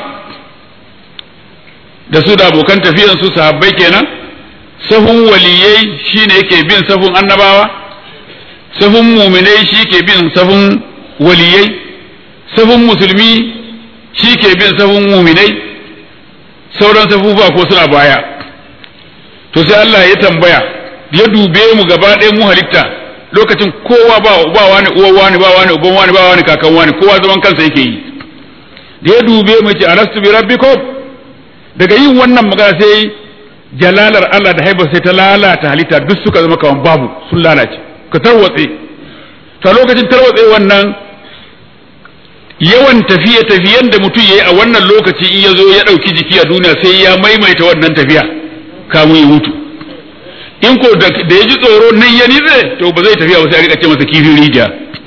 da su da abokan tafiyan su sahabbai kenan safin waliyai shine yake bin safin annabawa safin muminai shi ke bin safin waliyai safin musulmi shi ke bin safin muminai sauran safufa ko suna baya to sai Allah ya tambaya ya dube mu gaba ɗaya mu halitta lokacin kowa ba ba wani uwa wani ba wani uban wani ba wani kakan wani kowa zaman kansa yake yi da ya dube mu ce alastu bi rabbikum daga yin wannan magana sai jalalar Allah da haibar sai ta lalata halitta duk suka zama kawan babu sun lalace ka tarwatse ta lokacin tarwatse wannan yawan tafiye tafiyen da mutum yayi a wannan lokaci in ya zo ya ɗauki jiki a duniya sai ya maimaita wannan tafiya kamun ya mutu in ko da ya ji tsoro nan ya nitse to ba zai tafiya ba sai a rika ce masa kifin rijiya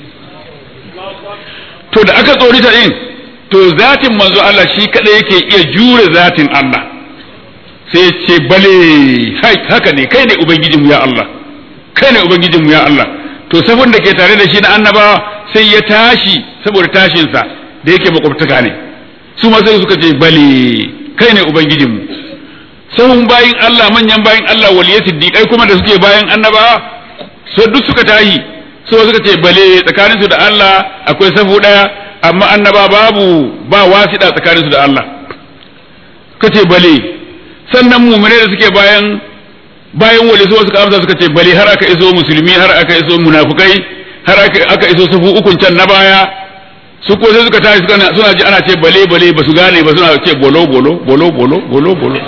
to da aka tsori ta din to zatin manzo Allah shi kada yake iya jure zatin Allah sai ya ce bale haka ne kai ne ubangijinmu ya Allah kai ne ubangijinmu ya Allah to sabon da ke tare da shi na annabawa sai ya tashi saboda tashinsa da yake makwabtaka ne su ma sai suka ce bale kai ne ubangijinmu sahun bayin Allah manyan bayin Allah waliyai siddiqai kuma da suke bayan annabawa so duk suka tashi so suka ce bale tsakanin su da Allah akwai safu daya amma annaba babu ba wasida tsakanin su da Allah kace bale sannan mu'mine da suke bayan bayan wali so suka amsa suka ce bale har aka iso musulmi har aka iso munafikai har aka aka iso safu ukun can na baya su ko sai suka tashi suna ji ana ce bale bale ba su gane ba suna ce bolo bolo bolo bolo bolo bolo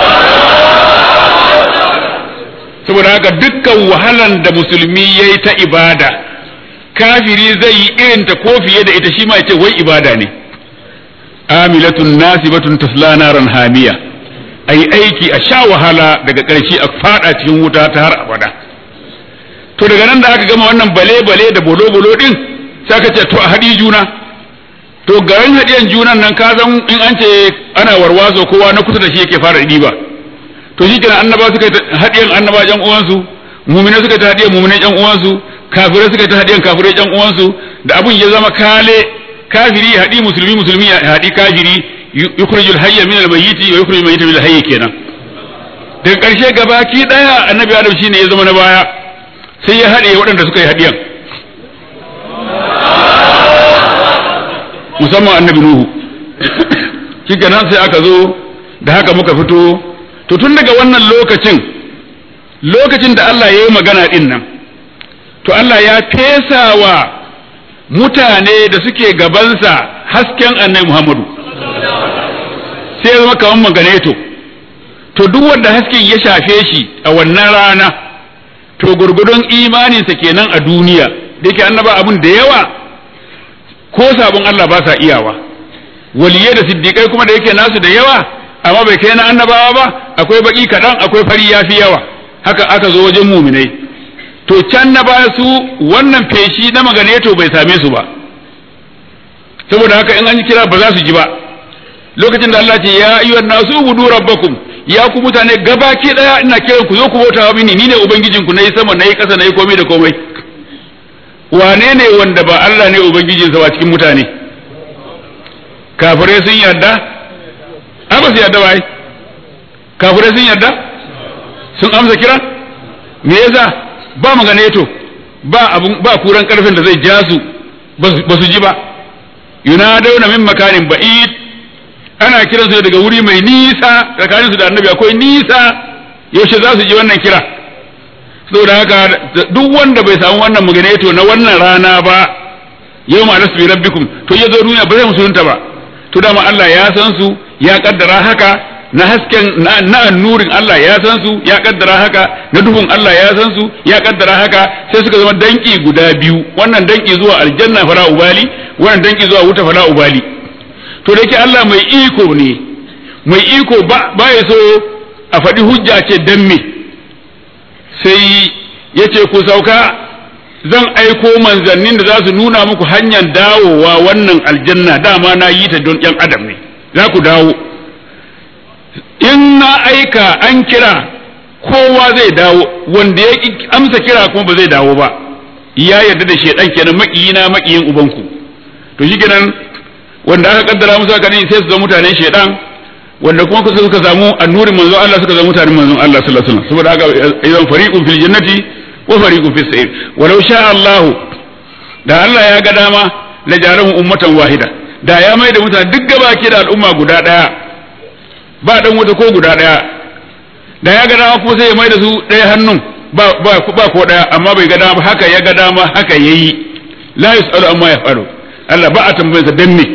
saboda haka dukkan wahalan da musulmi yayi ta ibada kafiri zai yi irin ta ko fiye da ita shi ma yace wai ibada ne amilatun nasibatun tasla naran hamiya ai aiki a sha wahala daga ƙarshe a fada cikin wuta ta har abada to daga nan da aka gama wannan bale bale da bolo bolo din sai aka ce to a haɗi juna to garin haɗiyan junan nan ka san in an ce ana warwaso kowa na kusa da shi yake fara ɗiba to shi kenan annaba suka yi haɗiyan annaba ƴan uwansu mumine suka yi haɗiyan mumine ƴan uwansu kafirai suka yi haɗiyan kafirai ƴan uwansu da abun ya zama kale kafiri ya haɗi musulmi musulmi ya haɗi kafiri yukhrijul hayya min al-mayyiti wa yukhrijul mayyita min al-hayy kenan daga ƙarshe gabaki daya annabi Adam shine ya zama na baya sai ya haɗe waɗanda suka yi haɗiyan musamman annabi Nuhu shikenan sai aka zo da haka muka fito to tun daga wannan lokacin lokacin da Allah ya yi magana din nan to Allah ya fesa wa mutane da suke gabansa hasken annabi Muhammadu sai zama kaman maganeto to duk wanda hasken ya shafe shi a wannan rana to gurgudun imaninsa kenan a duniya da yake annaba abun da yawa ko sabon Allah ba sa iyawa waliyai da siddiqai kuma da yake nasu da yawa amma bai kai na annabawa ba akwai baki kadan akwai fari yafi yawa haka aka zo wajen muminai to can na ba su wannan feshi na maganeto bai same su ba saboda haka in an yi kira ba za su ji ba lokacin da Allah ce ya ayyuhan nasu ubudu rabbakum ya ku mutane gabaki daya ina kiran ku zo ku bauta mini ni ne ubangijin ku nayi sama nayi kasa nayi komai da komai wane ne wanda ba Allah ne ubangijin sa ba cikin mutane kafirai sun yarda a ba su yarda ba ai kafirai sun yarda sun amsa kira me yasa ba maganeto ba abun ba kuran karfin da zai ja su ba su ji ba yunadawna min makanin ba'id ana kiran su daga wuri mai nisa tsakanin su da annabi akwai nisa yaushe za su ji wannan kira saboda haka duk wanda bai samu wannan maganeto na wannan rana ba yau ma nasu bi rabbikum to ya zo duniya ba zai musulunta ba to dama Allah ya san su ya kaddara haka na hasken na, na nurin Allah ya san su ya kaddara haka, na duhun Allah ya san su ya kaddara haka, sai suka zama danki guda biyu, wannan danki zuwa aljanna fala ubali, wannan danki zuwa wuta fala ubali. To da yake Allah mai iko ne, mai iko ba ba ya so a faɗi hujja ce dan me, sai yace ku sauka zan aiko manzannin da za su nuna muku hanyar dawowa wannan aljanna, dama na yi ta don ƴan adam ne, za ku dawo. In na aika an kira kowa zai dawo, wanda ya amsa kira kuma ba zai dawo ba, ya yarda da shedan kenan, makiyina makiyin ubanku. To shi kenan wanda aka kaddara musu haka ne sai su zama mutanen shedan, wanda kuma suka samu annurin manzon Allah suka zama mutanen manzon Allah sallallahu alaihi wasallam. Saboda haka idan fariqun fil jannati wa fariqun fis sa'ir. Walau sha Allah, da Allah ya ga dama la jarahum ummatan wahida, da ya mai da mutane duk gaba ke da al'umma guda daya, ba dan wata ko guda daya, da ya ga dama kuma sai ya mai da su daya hannun ba ba ba ko daya, amma bai ga dama haka ya ga dama haka yayi. La yusalu amma yafalu, Allah ba a tambayarsa dan me.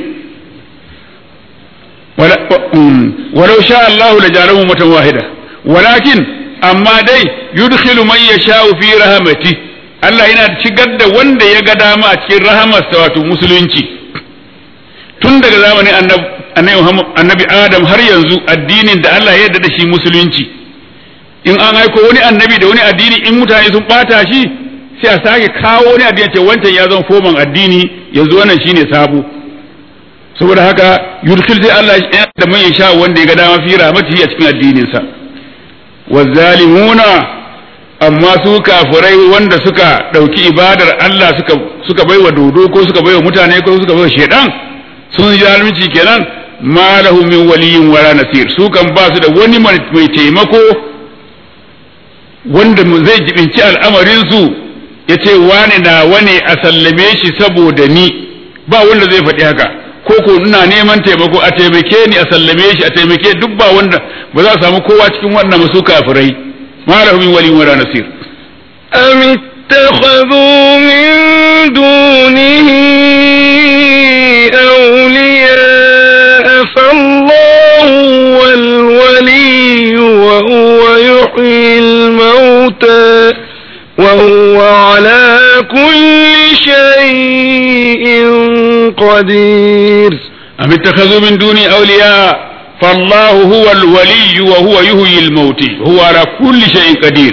walau sha Allah la jarahum ummatan wahida walakin amma dai yudkhilu man yasha'u fi rahmati, Allah yana shigar da wanda ya ga dama a cikin rahamarsa, wato musulunci. Tun daga zamanin annabi annabi Adam har yanzu addinin da Allah ya yarda da shi musulunci. In an aiko wani annabi da wani addini, in mutane sun bata shi sai a sake kawo wani addini ce wancan ya zama foman addini, yanzu wannan shine sabo. Saboda haka yudkhil sai Allah ya da man yasha wanda ya ga dama fi rahmatihi a cikin addinin sa. Wazzalimuna, amma su kafirai wanda suka dauki ibadar Allah suka suka baiwa dodo ko suka baiwa mutane ko suka baiwa shedan, sun yi zalunci kenan. Ma lahu min waliyyin wala nasir, su kan ba su da wani mai taimako wanda zai jibinci al'amarin su yace wani na wani a sallame shi saboda ni, ba wanda zai faɗi haka. Ko ko ina neman taimako a taimake ni a sallame shi a taimake duk, ba wanda ba za a samu kowa cikin wannan masu kafirai. Ma lahu min waliyyin wala nasir. am ittakhadhu min dunihi awliya fallahu wal waliy wa huwa yuhyil mauta wa huwa ala kulli shay'in qadir. am ittakhadhu min duni awliya fallahu huwa al-waliy wa huwa yuhyi al-maut huwa ala kulli shay'in qadir.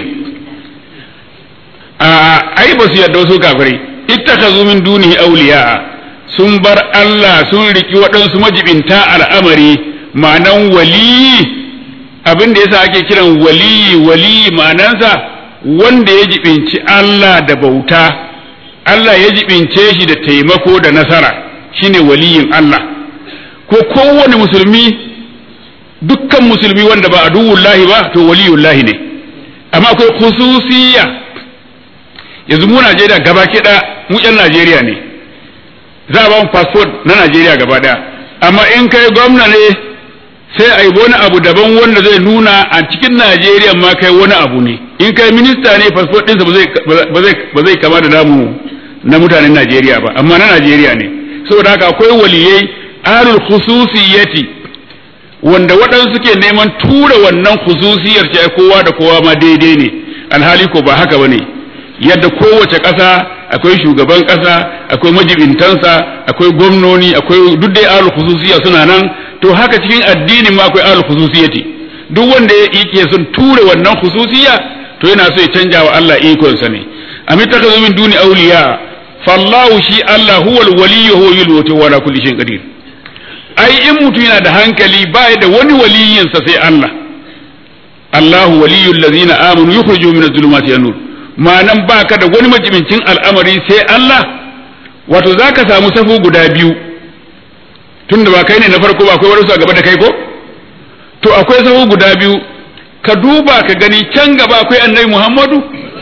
ai ba su yadda su kafirai, ittakhadhu min dunihi awliya, sun bar Allah sun riki waɗansu majibinta al'amari. Ma'anan wali, abin da yasa ake kiran wali wali ma'anansa wanda ya jibinci Allah da bauta, Allah ya jibince shi da taimako da nasara, shine waliyin Allah. Ko kowane musulmi, dukkan musulmi wanda ba aduwullahi ba to waliyullahi ne, amma akwai khususiyya. Yanzu mu Najeriya gaba kiɗa mu ƴan Najeriya ne, za a ba mu passport na Najeriya gaba ɗaya, amma in kai gwamna ne sai a yi wani abu daban wanda zai nuna a cikin Najeriya ma kai wani abu ne. In kai minista ne passport ɗinsa ba zai kama da namu na mutanen Najeriya ba, amma na Najeriya ne. Saboda haka akwai waliyai ahlul khususiyati wanda waɗansu suke neman tura wannan khususiyar ce kowa da kowa ma daidai ne, alhali ko ba haka bane. Yadda kowace ƙasa akwai shugaban ƙasa, akwai majibintansa, akwai gwamnoni, akwai duk dai ahlul khususiyya suna nan, to haka cikin addini ma akwai ahlul khususiyati. Duk wanda yake son tura wannan khususiyya to yana so ya canja wa Allah ikonsa ne. Amit takazu min duni awliya fallahu shi Allah huwal waliyyu huwa yulwatu wa ala kulli shay'in qadir. Ai in mutum yana da hankali baya da wani waliyinsa sai Allah. Allahu waliyyul ladzina amanu yukhrijuhum minadh dhulumati ila nur. Ma'anan baka da wani majibincin al'amari sai Allah, wato zaka samu safu guda biyu, tunda ba kai ne na farko ba, akwai wani su a gaba da kai ko? To akwai safu guda biyu, ka duba ka gani can gaba akwai annabi Muhammadu,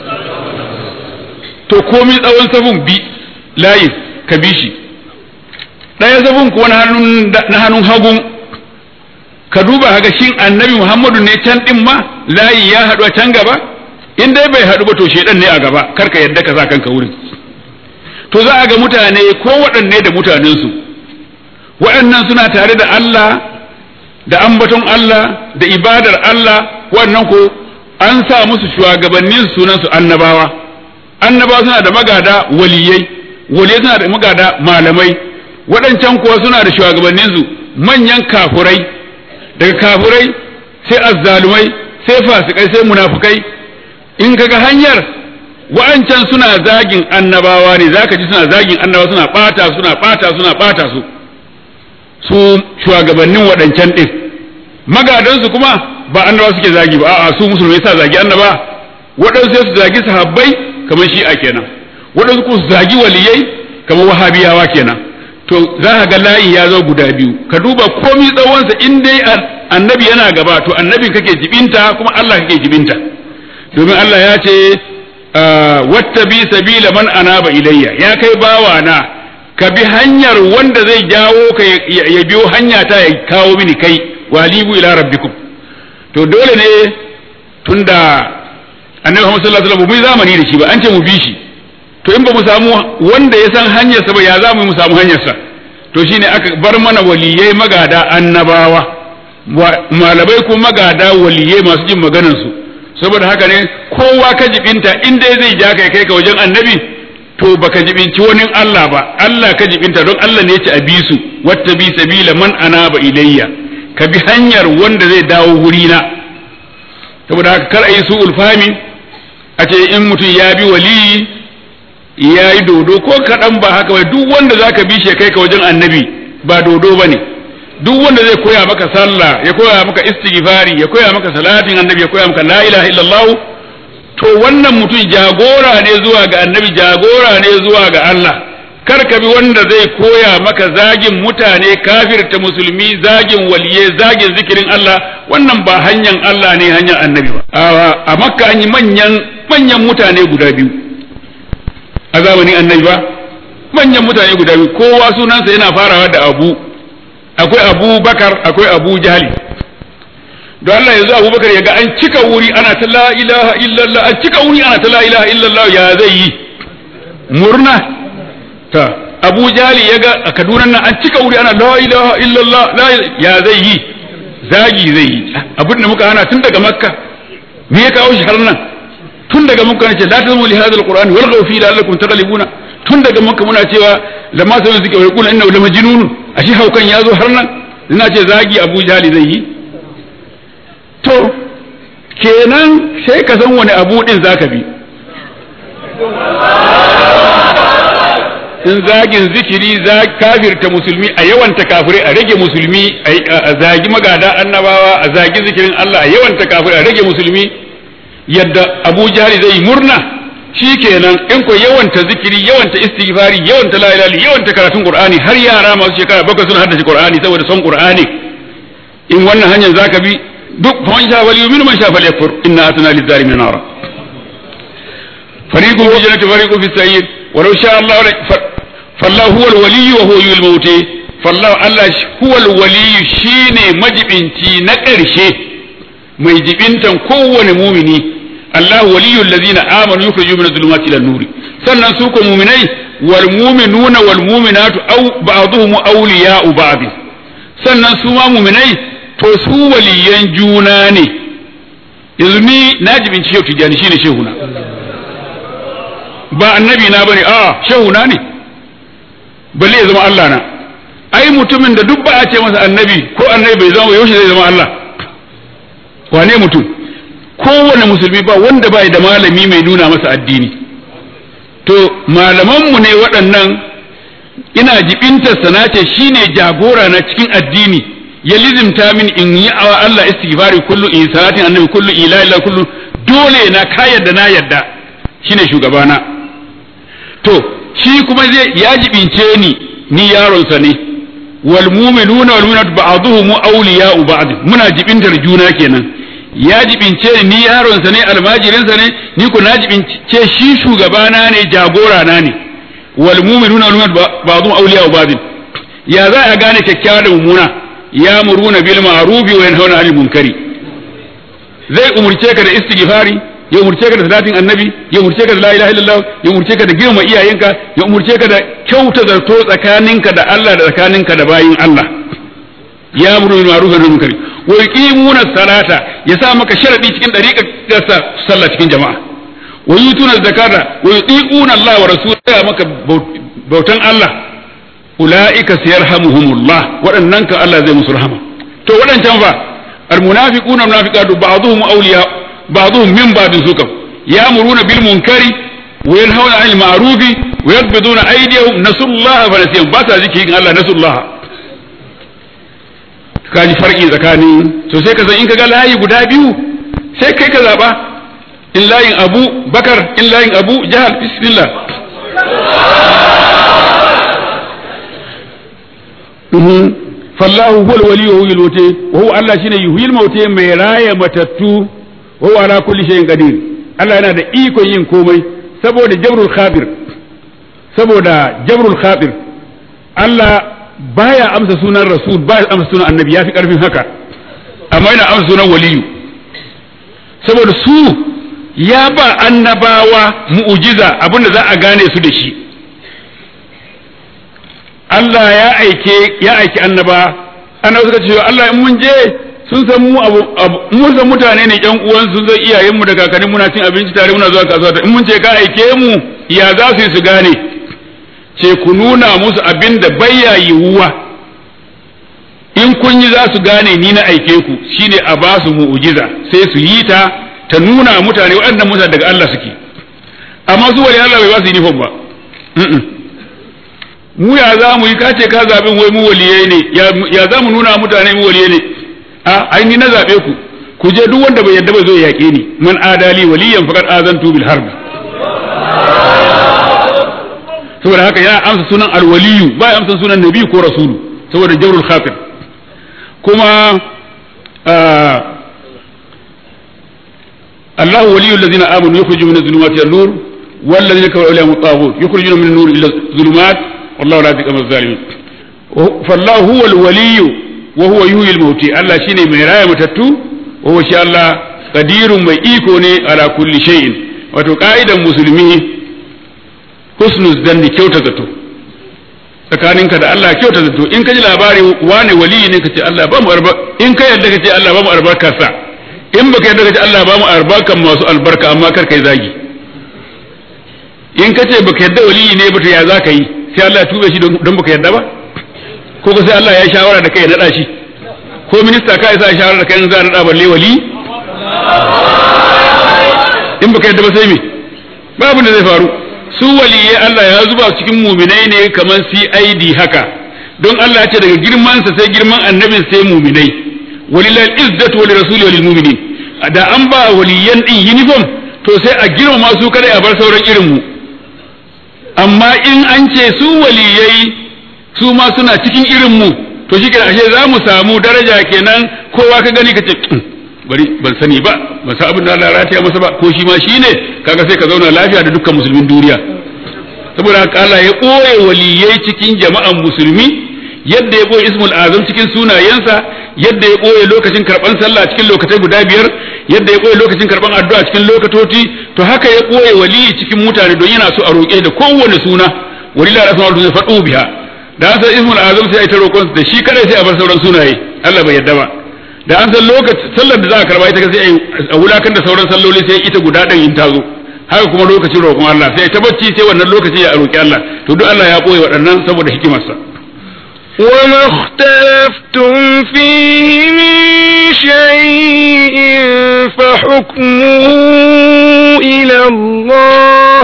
to komi tsawon safun bi layi ka bi shi, ɗaya safun kuwa na hannun hagun ka duba haka shin annabi Muhammadu ne can ɗin ma layi ya haɗu a can gaba? In dai bai haɗu ba to shedan ne a gaba, karka yadda ka sa kanka wurin. To za a ga mutane ko waɗanne da mutanensu, waɗannan suna tare da Allah da ambaton Allah da ibadar Allah wannan ko an sa musu shugabannin sunan su annabawa annabawa suna da magada waliyai waliyai suna da magada malamai waɗancan kuwa suna da shugabannin su manyan kafurai daga kafurai sai azzalumai sai fasikai sai munafukai in kaga hanyar wa'ancan suna zagin annabawa ne zaka ji suna zagin annabawa suna bata suna bata suna bata su su shugabannin waɗancan din magadansu kuma ba annabawa suke zagi ba a'a su musulmai sa zagi annaba waɗansu sai su zagi sahabbai kamar shi'a kenan waɗansu ku zagi waliyai kamar wahabiyawa kenan to za ka ga layi ya zo guda biyu ka duba komai tsawonsa in dai annabi yana gaba to annabi kake jibinta kuma Allah kake jibinta domin Allah ya ce wattabi sabila man anaba ilayya ya kai bawa na ka bi hanyar wanda zai jawo ka ya biyo hanya ta ya kawo mini kai walibu ila rabbikum to dole ne tunda annabi Muhammad sallallahu alaihi wasallam mu zamani da shi ba an ce mu bi shi to in ba mu samu wanda ya san hanyarsa ba ya za mu mu samu hanyarsa to shine aka bar mana waliyai magada annabawa malamai ko magada waliyai masu jin maganar su saboda haka ne kowa ka jibinta in dai zai ja kai kai ka wajen annabi to baka jibinci wani Allah ba Allah ka jibinta don Allah ne ya ce a bi su wattabi sabila man anaba ilayya ka bi hanyar wanda zai dawo wurina saboda haka kar a yi su ulfami a ce in mutum ya bi waliyi ya yi dodo ko kaɗan ba haka ba duk wanda za ka bi shi kai ka wajen annabi ba dodo ba ne duk wanda zai koya maka sallah ya koya maka istighfari ya koya maka salatin annabi ya koya maka la ilaha illallah to wannan mutum jagora ne zuwa ga annabi jagora ne zuwa ga Allah kar ka bi wanda zai koya maka zagin mutane kafirta musulmi zagin waliye zagin zikirin Allah wannan ba hanyar Allah ne hanyar annabi ba a makka an yi manyan manyan mutane guda biyu a zamanin annabi ba manyan mutane guda biyu kowa sunansa yana farawa da abu akwai abu bakar akwai abu jahali don Allah yanzu abu bakar ya ga an cika wuri ana ta la ilaha illallah an cika wuri ana ta la ilaha illallah ya zai yi murna ta abu jahali ya ga a kaduna nan an cika wuri ana la ilaha illallah ya zai yi zagi zai yi abin da muka hana tun daga makka me ya kawo shi har nan tun daga makka ne ce la tazmu li hadha alquran walghaw fi la'allakum taghlibuna tun daga makka muna cewa lamma sai zike wa yaqulu innahu lamajnun ashi haukan ya zo har nan ina ce zagi abu jahali zai yi to kenan sai ka san wani abu din zaka bi in zagin zikiri za kafirta musulmi a yawanta kafirai a rage musulmi a zagi magada annabawa a zagi zikirin Allah a yawanta kafirai a rage musulmi yadda Abu Jahal zai murna shikenan in ko yawanta zikiri yawanta istighfari yawanta la ilaha illallah yawanta karatun Qur'ani har yara masu shekara bakwai suna haddace Qur'ani saboda son Qur'ani in wannan hanyar zaka bi duk man sha wal yu'minu man sha fal yakfur inna atna lil zalimin nara fariqun fi jannati fariqun fi sa'ir walau sha Allah fallahu huwal wali wa huwa yul maut fallahu Allah huwal wali shine majibinci na ƙarshe mai jibintan kowane mumini Allah waliyul ladina amanu yukhrijuna min adh-dhulumati ila an-nur sannan su ko mu'minai wal mu'minuna wal mu'minatu aw ba'dhuhum awliya'u ba'd sannan su ma mu'minai to su waliyan juna ne ilmi najibin shehu tijani shine shehuna ba annabi na bane a shehuna ne balle ya zama Allah na ai mutumin da duk ba a ce masa annabi ko annabi bai zama yaushe zai zama Allah wane mutum kowane musulmi ba wanda bai da malami mai nuna masa addini to malamanmu ne waɗannan ina jibintar sana ce shine jagora na cikin addini ya lizimta min in yi awa Allah istighfari kullu in salatin annabi kullu ila ila kullu dole na ka yadda na yadda shine shugabana to shi kuma zai ya jibince ni ni yaron sa ne wal mu'minuna wal mu'minatu ba'dhuhum awliya'u ba'd muna jibintar juna kenan ya jibince ni yaron sa ne almajirin sa ne ni ko na jibince shi shugabana ne jagora na ne wal mu'minuna wal mu'minatu ba'dhuhum awliya'u ba'd ya za a gane kyakkyawa da mummuna ya muruna bil ma'ruf wa yanhauna 'anil munkari zai umurce ka da istighfari ya umurce ka da salatin annabi ya umurce ka da la ilaha illallah ya umurce ka da girma iyayenka ya umurce ka da kyauta zato tsakaninka da Allah da tsakaninka da bayin Allah ya amuru bil ma'ruf wa yanha 'anil munkar wa yuqimuna salata ya sa maka sharadi cikin dariƙar sa sallah cikin jama'a wa yutuna zakata wa yuti'una Allah wa rasulahu ya maka bautan Allah ulaika sayarhamuhumullah waɗannan ka Allah zai musu rahama to waɗancan fa almunafiquna munafiqatu ba'dhum awliya ba'dhum min ba'din sukam ya'muruna bil munkari wa yanhauna 'anil ma'rufi wa yaqbiduna aydiyahum nasullaha fa nasiyahum ba sa zikirin Allah nasullaha kaji farki tsakanin to sai ka san in ka ga layi guda biyu sai kai ka zaba in layin Abu Bakar in layin Abu Jahal bismillah fallahu huwal waliyyu yuhyil mauta wa huwa Allah shine yuhyil mauta mai raya matattu wa huwa ala kulli shay'in qadir Allah yana da ikon yin komai saboda jabrul khabir saboda jabrul khabir Allah baya amsa sunan rasul baya amsa sunan annabi yafi karfin haka amma yana amsa sunan waliyu saboda su ya ba annabawa mu'jiza abinda za a gane su da shi Allah ya aike ya aiki annaba annabi suka ce Allah in mun je sun san mu abu mun san mutane ne ƴan uwan sun san iyayen mu da kakannin muna cin abinci tare muna zuwa kasuwa in mun ce ka aike mu ya za su yi su gane ce ku nuna musu abin da bayya yiwuwa in kun yi za su gane ni na aike ku shine a ba su mu'jiza sai su yi ta ta nuna mutane waɗannan mutane daga Allah suke amma su wali Allah bai ba su uniform ba mu ya za mu yi kace ka zaɓin wai mu waliyai ne ya za mu nuna mutane mu waliyai ne a ai ni na zaɓe ku ku je duk wanda bai yadda ba zo yaƙe ni man adali waliyan faqad azantu bil harb saboda haka ya amsa sunan alwaliyu ba ya amsa sunan nabi ko rasulu saboda jawrul khatir kuma الله ولي الذين آمنوا يخرجون من الظلمات إلى النور والذين كفروا أولياءهم الطاغوت يخرجون من النور إلى الظلمات والله لا يهدي القوم الظالمين فالله هو الولي وهو يحيي الموتى الله شيني mai raya matattu وهو شاء الله قدير mai iko ne ala kulli shay'in wato ka'idan musulmi husnul zanni kyauta zato tsakaninka da Allah kyauta zato in ka ji labari wane wali ne kace Allah ba mu albarka in ka yadda kace Allah ba mu albarkarsa in baka yadda kace Allah ba mu albarkan masu albarka amma kar kai zagi in kace baka yadda wali ne ba to ya zaka yi sai Allah ya tube shi don baka yadda ba ko ko sai Allah ya shawara da kai ya nada shi ko minista kai sai shawara da kai in za a nada balle wali in baka yadda ba sai me babu da zai faru su waliyai Allah ya zuba cikin muminai ne kamar C I D haka don Allah ya ce daga girman sa sai girman annabin sai muminai walillahi izzatu wa lirasuli wa lilmu'minin da an ba waliyan din uniform to sai a girmama su kada a bar sauran irin mu amma in an ce su waliyai su ma suna cikin irin mu to shi kenan ashe za mu samu daraja kenan kowa ka gani ka ce bari ban sani ba ban san abin da Allah ya rataya masa ba ko shi ma shine kaga sai ka zauna lafiya da dukkan musulmin duniya saboda haka Allah ya ɓoye waliyai cikin jama'an musulmi yadda ya ɓoye ismul azam cikin sunayensa yadda ya ɓoye lokacin karɓan sallah cikin lokacai guda biyar yadda ya ɓoye lokacin karɓan addu'a cikin lokatoci to haka ya ɓoye waliyi cikin mutane don yana so a roƙe da kowane suna walillahi asmaul husna fadu biha da an san ismul azam sai a ta roƙon da shi kadai sai a bar sauran sunaye Allah bai yadda ba da an san lokacin sallar da za a karba ita sai a wulakan da sauran salloli sai ita guda ɗin in ta zo haka kuma lokacin roƙon Allah sai ta bacci sai wannan lokaci ya roƙi Allah to duk Allah ya ɓoye waɗannan saboda hikimarsa وما اختلفتم فيه من شيء فحكمه إلى الله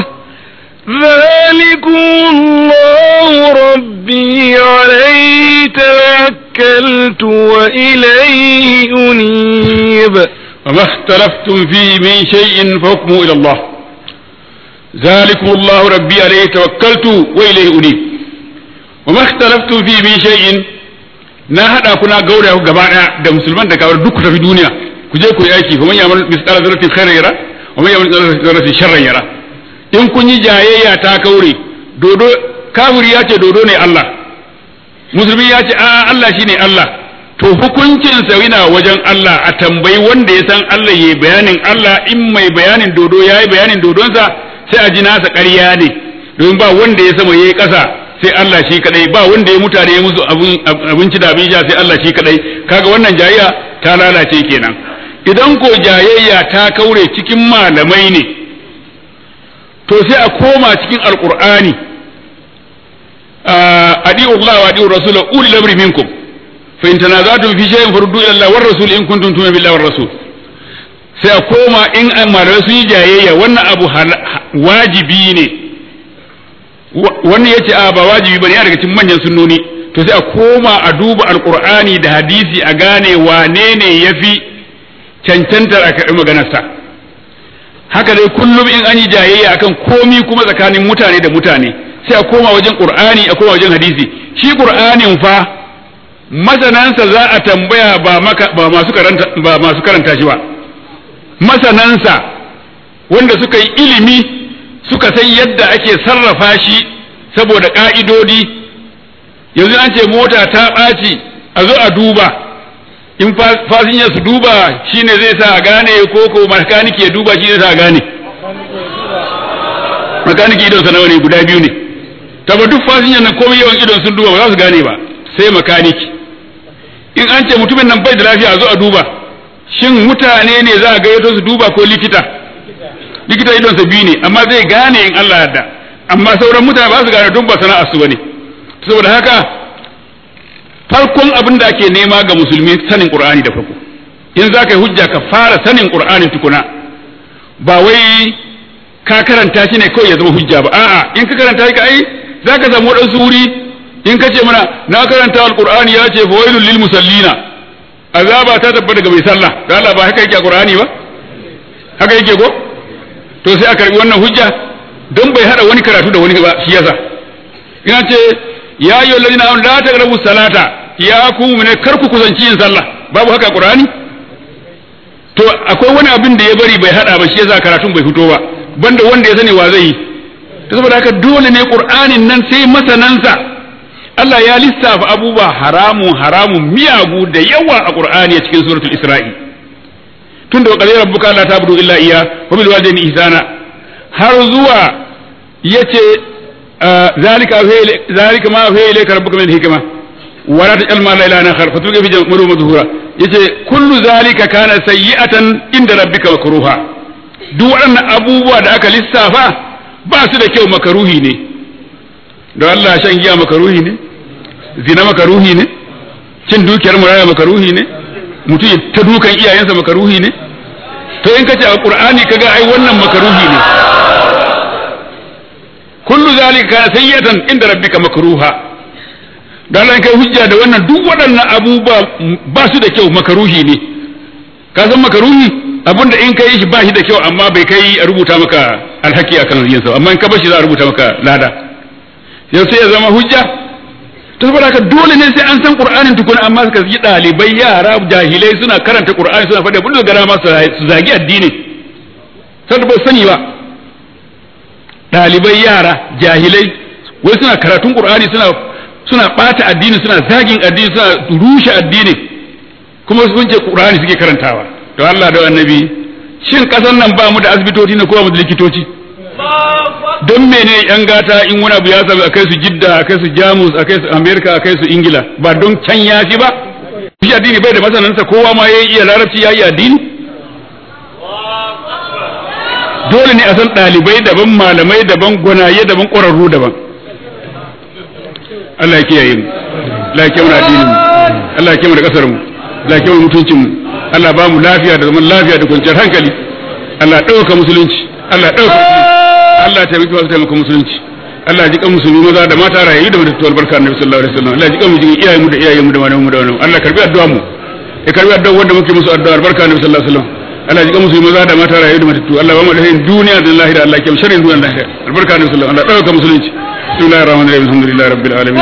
ذلكم الله ربي عليه توكلت وإليه أنيب وما اختلفتم فيه من شيء فحكمه إلى الله ذلكم الله ربي عليه توكلت وإليه أنيب وما اختلفتم فيه من شيء na hada kuna gaura ku gaba daya da musulman da kawar duk ku tafi duniya ku je ku yi aiki kuma yaman misqala zarratin khairan yara wa yaman misqala zarratin sharran yara in kun yi jayayya ta kaure dodo kafiri ya ce dodo ne Allah musulmi ya ce a Allah shine Allah to hukuncin sa yana wajen Allah a tambayi wanda ya san Allah yayi bayanin Allah in mai bayanin dodo yayi bayanin dodonsa sai a ji nasa ƙarya ne don ba wanda ya sama yayi ƙasa sai Allah shi kadai, ba wanda ya mutane ya musu abinci da abin sha sai Allah shi kadai. Kaga wannan jayayya ta lalace kenan. Idan ko jayayya ta kaure cikin malamai ne, to sai a koma cikin alqur'ani, adi'u Allah wa adi'u Rasul ulil amri minkum fa in tanaza'tum fi shay'in faruddu ila Allah war rasul in kuntum tu'minuna billahi war rasul. Sai a koma in malamai sun yi jayayya wannan abu wajibi ne, wannan yace a ba wajibi bane, yana daga cikin manyan sunnoni, to sai a koma a duba alqur'ani da hadisi a gane wane ne yafi cancantar a karɓi maganarsa. Haka dai kullum in an yi jayayya akan komi kuma tsakanin mutane da mutane sai a koma wajen qur'ani a koma wajen hadisi. Shi qur'anin fa masanansa za a tambaya ba maka ba masu karanta ba masu karanta shi ba, masanansa wanda suka yi ilimi suka san yadda ake sarrafa shi saboda ka'idodi. Yanzu an ce mota ta ɓaci a zo a duba, in fasinja su duba shine zai sa a gane ko ko makaniki ya duba shi zai sa a gane. Makaniki idon sa nawa ne? Guda biyu ne. Taba duk fasinjan nan komai yawan idon sun duba ba za su gane ba, sai makaniki. In an ce mutumin nan bai da lafiya a zo a duba, shin mutane ne za a gayyato su duba ko likita? Likita idon sa biyu ne amma zai gane in Allah yarda, amma sauran mutane ba su gane don ba sana'ar su bane. Saboda haka farkon abin da ake nema ga musulmi sanin qur'ani da farko. In za ka yi hujja ka fara sanin qur'anin tukuna, ba wai ka karanta shi ne kawai ya zama hujja ba. A'a, in ka karanta shi ka ai za ka samu wadansu wuri in ka ce mana na karanta alqur'ani ya ce fawailul lil musallina, azaba ta tabbata ga mai sallah. Da Allah ba haka yake a qur'ani ba? Haka yake ko? To sai a karbi wannan hujja don bai hada wani karatu da wani ba, shi yasa ina ce ya ayyuhal ladina amanu la taqrabu salata, ya ku ne kar ku kusanci yin sallah. Babu haka qur'ani? To akwai wani abin da ya bari bai hada ba, shi yasa karatun bai fito ba, banda wanda ya sani wa zai yi. To saboda haka dole ne qur'anin nan sai masanansa. Allah ya lissafa abubuwa haramun haramun miyagu da yawa a qur'ani a cikin suratul isra'i, tunda wa qala rabbuka la ta'budu illa iyya wa bil walidayni ihsana har zuwa yace zalika zalika ma fa ilayka rabbuka min hikma wa la taj'al ma la ilaha akhar fatulqa fi jamru madhura. Yace kullu zalika kana sayyi'atan inda rabbika makruha. Duk waɗannan abubuwa da aka lissafa ba su da kyau, makaruhi ne. Don Allah shan giya makaruhi ne, zina makaruhi ne, cin dukiyar maraya makaruhi ne, mutum ta dukan iyayensa makaruhi ne. To in kace a Qur'ani kaga ai wannan makaruhi ne. Kullu zalika kana sayyatan inda rabbika makruha. Dan Allah kai hujja da wannan duk waɗannan abubuwa ba su da kyau, makaruhi ne. Ka san makaruhi abinda in kai shi ba shi da kyau amma bai kai a rubuta maka alhaki akan yin sa, amma in ka bar shi za a rubuta maka lada. Yau sai ya zama hujja. To saboda haka dole ne sai an san Qur'anin tukuna, amma suka yi dalibai yara jahilai suna karanta Qur'ani suna faɗa bullo gara ma su zagi addini. Sai ba sani ba. Dalibai yara jahilai wai suna karatun Qur'ani suna suna bata addini, suna zagin addini, suna rushe addini, kuma sun ce Qur'ani suke karantawa. To Allah da Annabi, shin kasan nan ba mu da asibitoci ne ko mu da likitoci? Don mene yan gata in wani abu ya samu a kai su Jidda, a kai su Jamus, a kai su Amerika, a kai su Ingila, ba don can ya fi ba? Shi addini bai da masanansa, kowa ma ya iya larabci ya yi addini? Dole ne a san ɗalibai daban, malamai daban, gwanaye daban, ƙwararru daban. Allah ya kiyaye mu, Allah ya kiyaye mu addinin mu, Allah ya kiyaye mu da ƙasar mu, Allah ya kiyaye mu mutuncin mu, Allah ba mu lafiya da zaman lafiya da kwanciyar hankali. Allah ɗauka musulunci, Allah ɗauka Allah ya taimaki masu taimaka musulunci. Allah ya ji kan musulmi maza da mata rayu da mutattu albarka annabi sallallahu alaihi wasallam. Allah ya ji kan mu jin iyayen mu da iyayen mu da malaman mu da wannan. Allah karbi addu'a mu. Ya karbi addu'a wanda muke musu addu'a albarka annabi sallallahu alaihi wasallam. Allah ya ji kan musulmi maza da mata rayu da mutattu. Allah ba mu da duniya da lahira, Allah ya kiyaye sharrin duniya da lahira. Albarka annabi sallallahu alaihi wasallam. Allah ɗauka musulunci. Bismillahir rahmanir rahim. Alhamdulillahi rabbil alamin.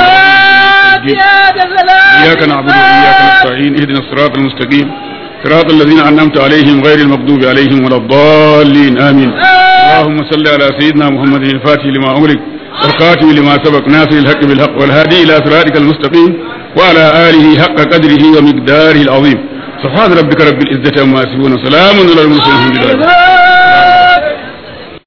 إياك نعبد وإياك نستعين اهدنا الصراط المستقيم صراط الذين أنعمت عليهم غير المغضوب عليهم ولا الضالين آمين. اللهم صل على سيدنا محمد الفاتح لما أغلق والخاتم لما سبق ناصر الحق بالحق والهادي إلى صراطك المستقيم وعلى آله حق قدره ومقداره العظيم. سبحان ربك رب العزة عما يصفون وسلام على المرسلين.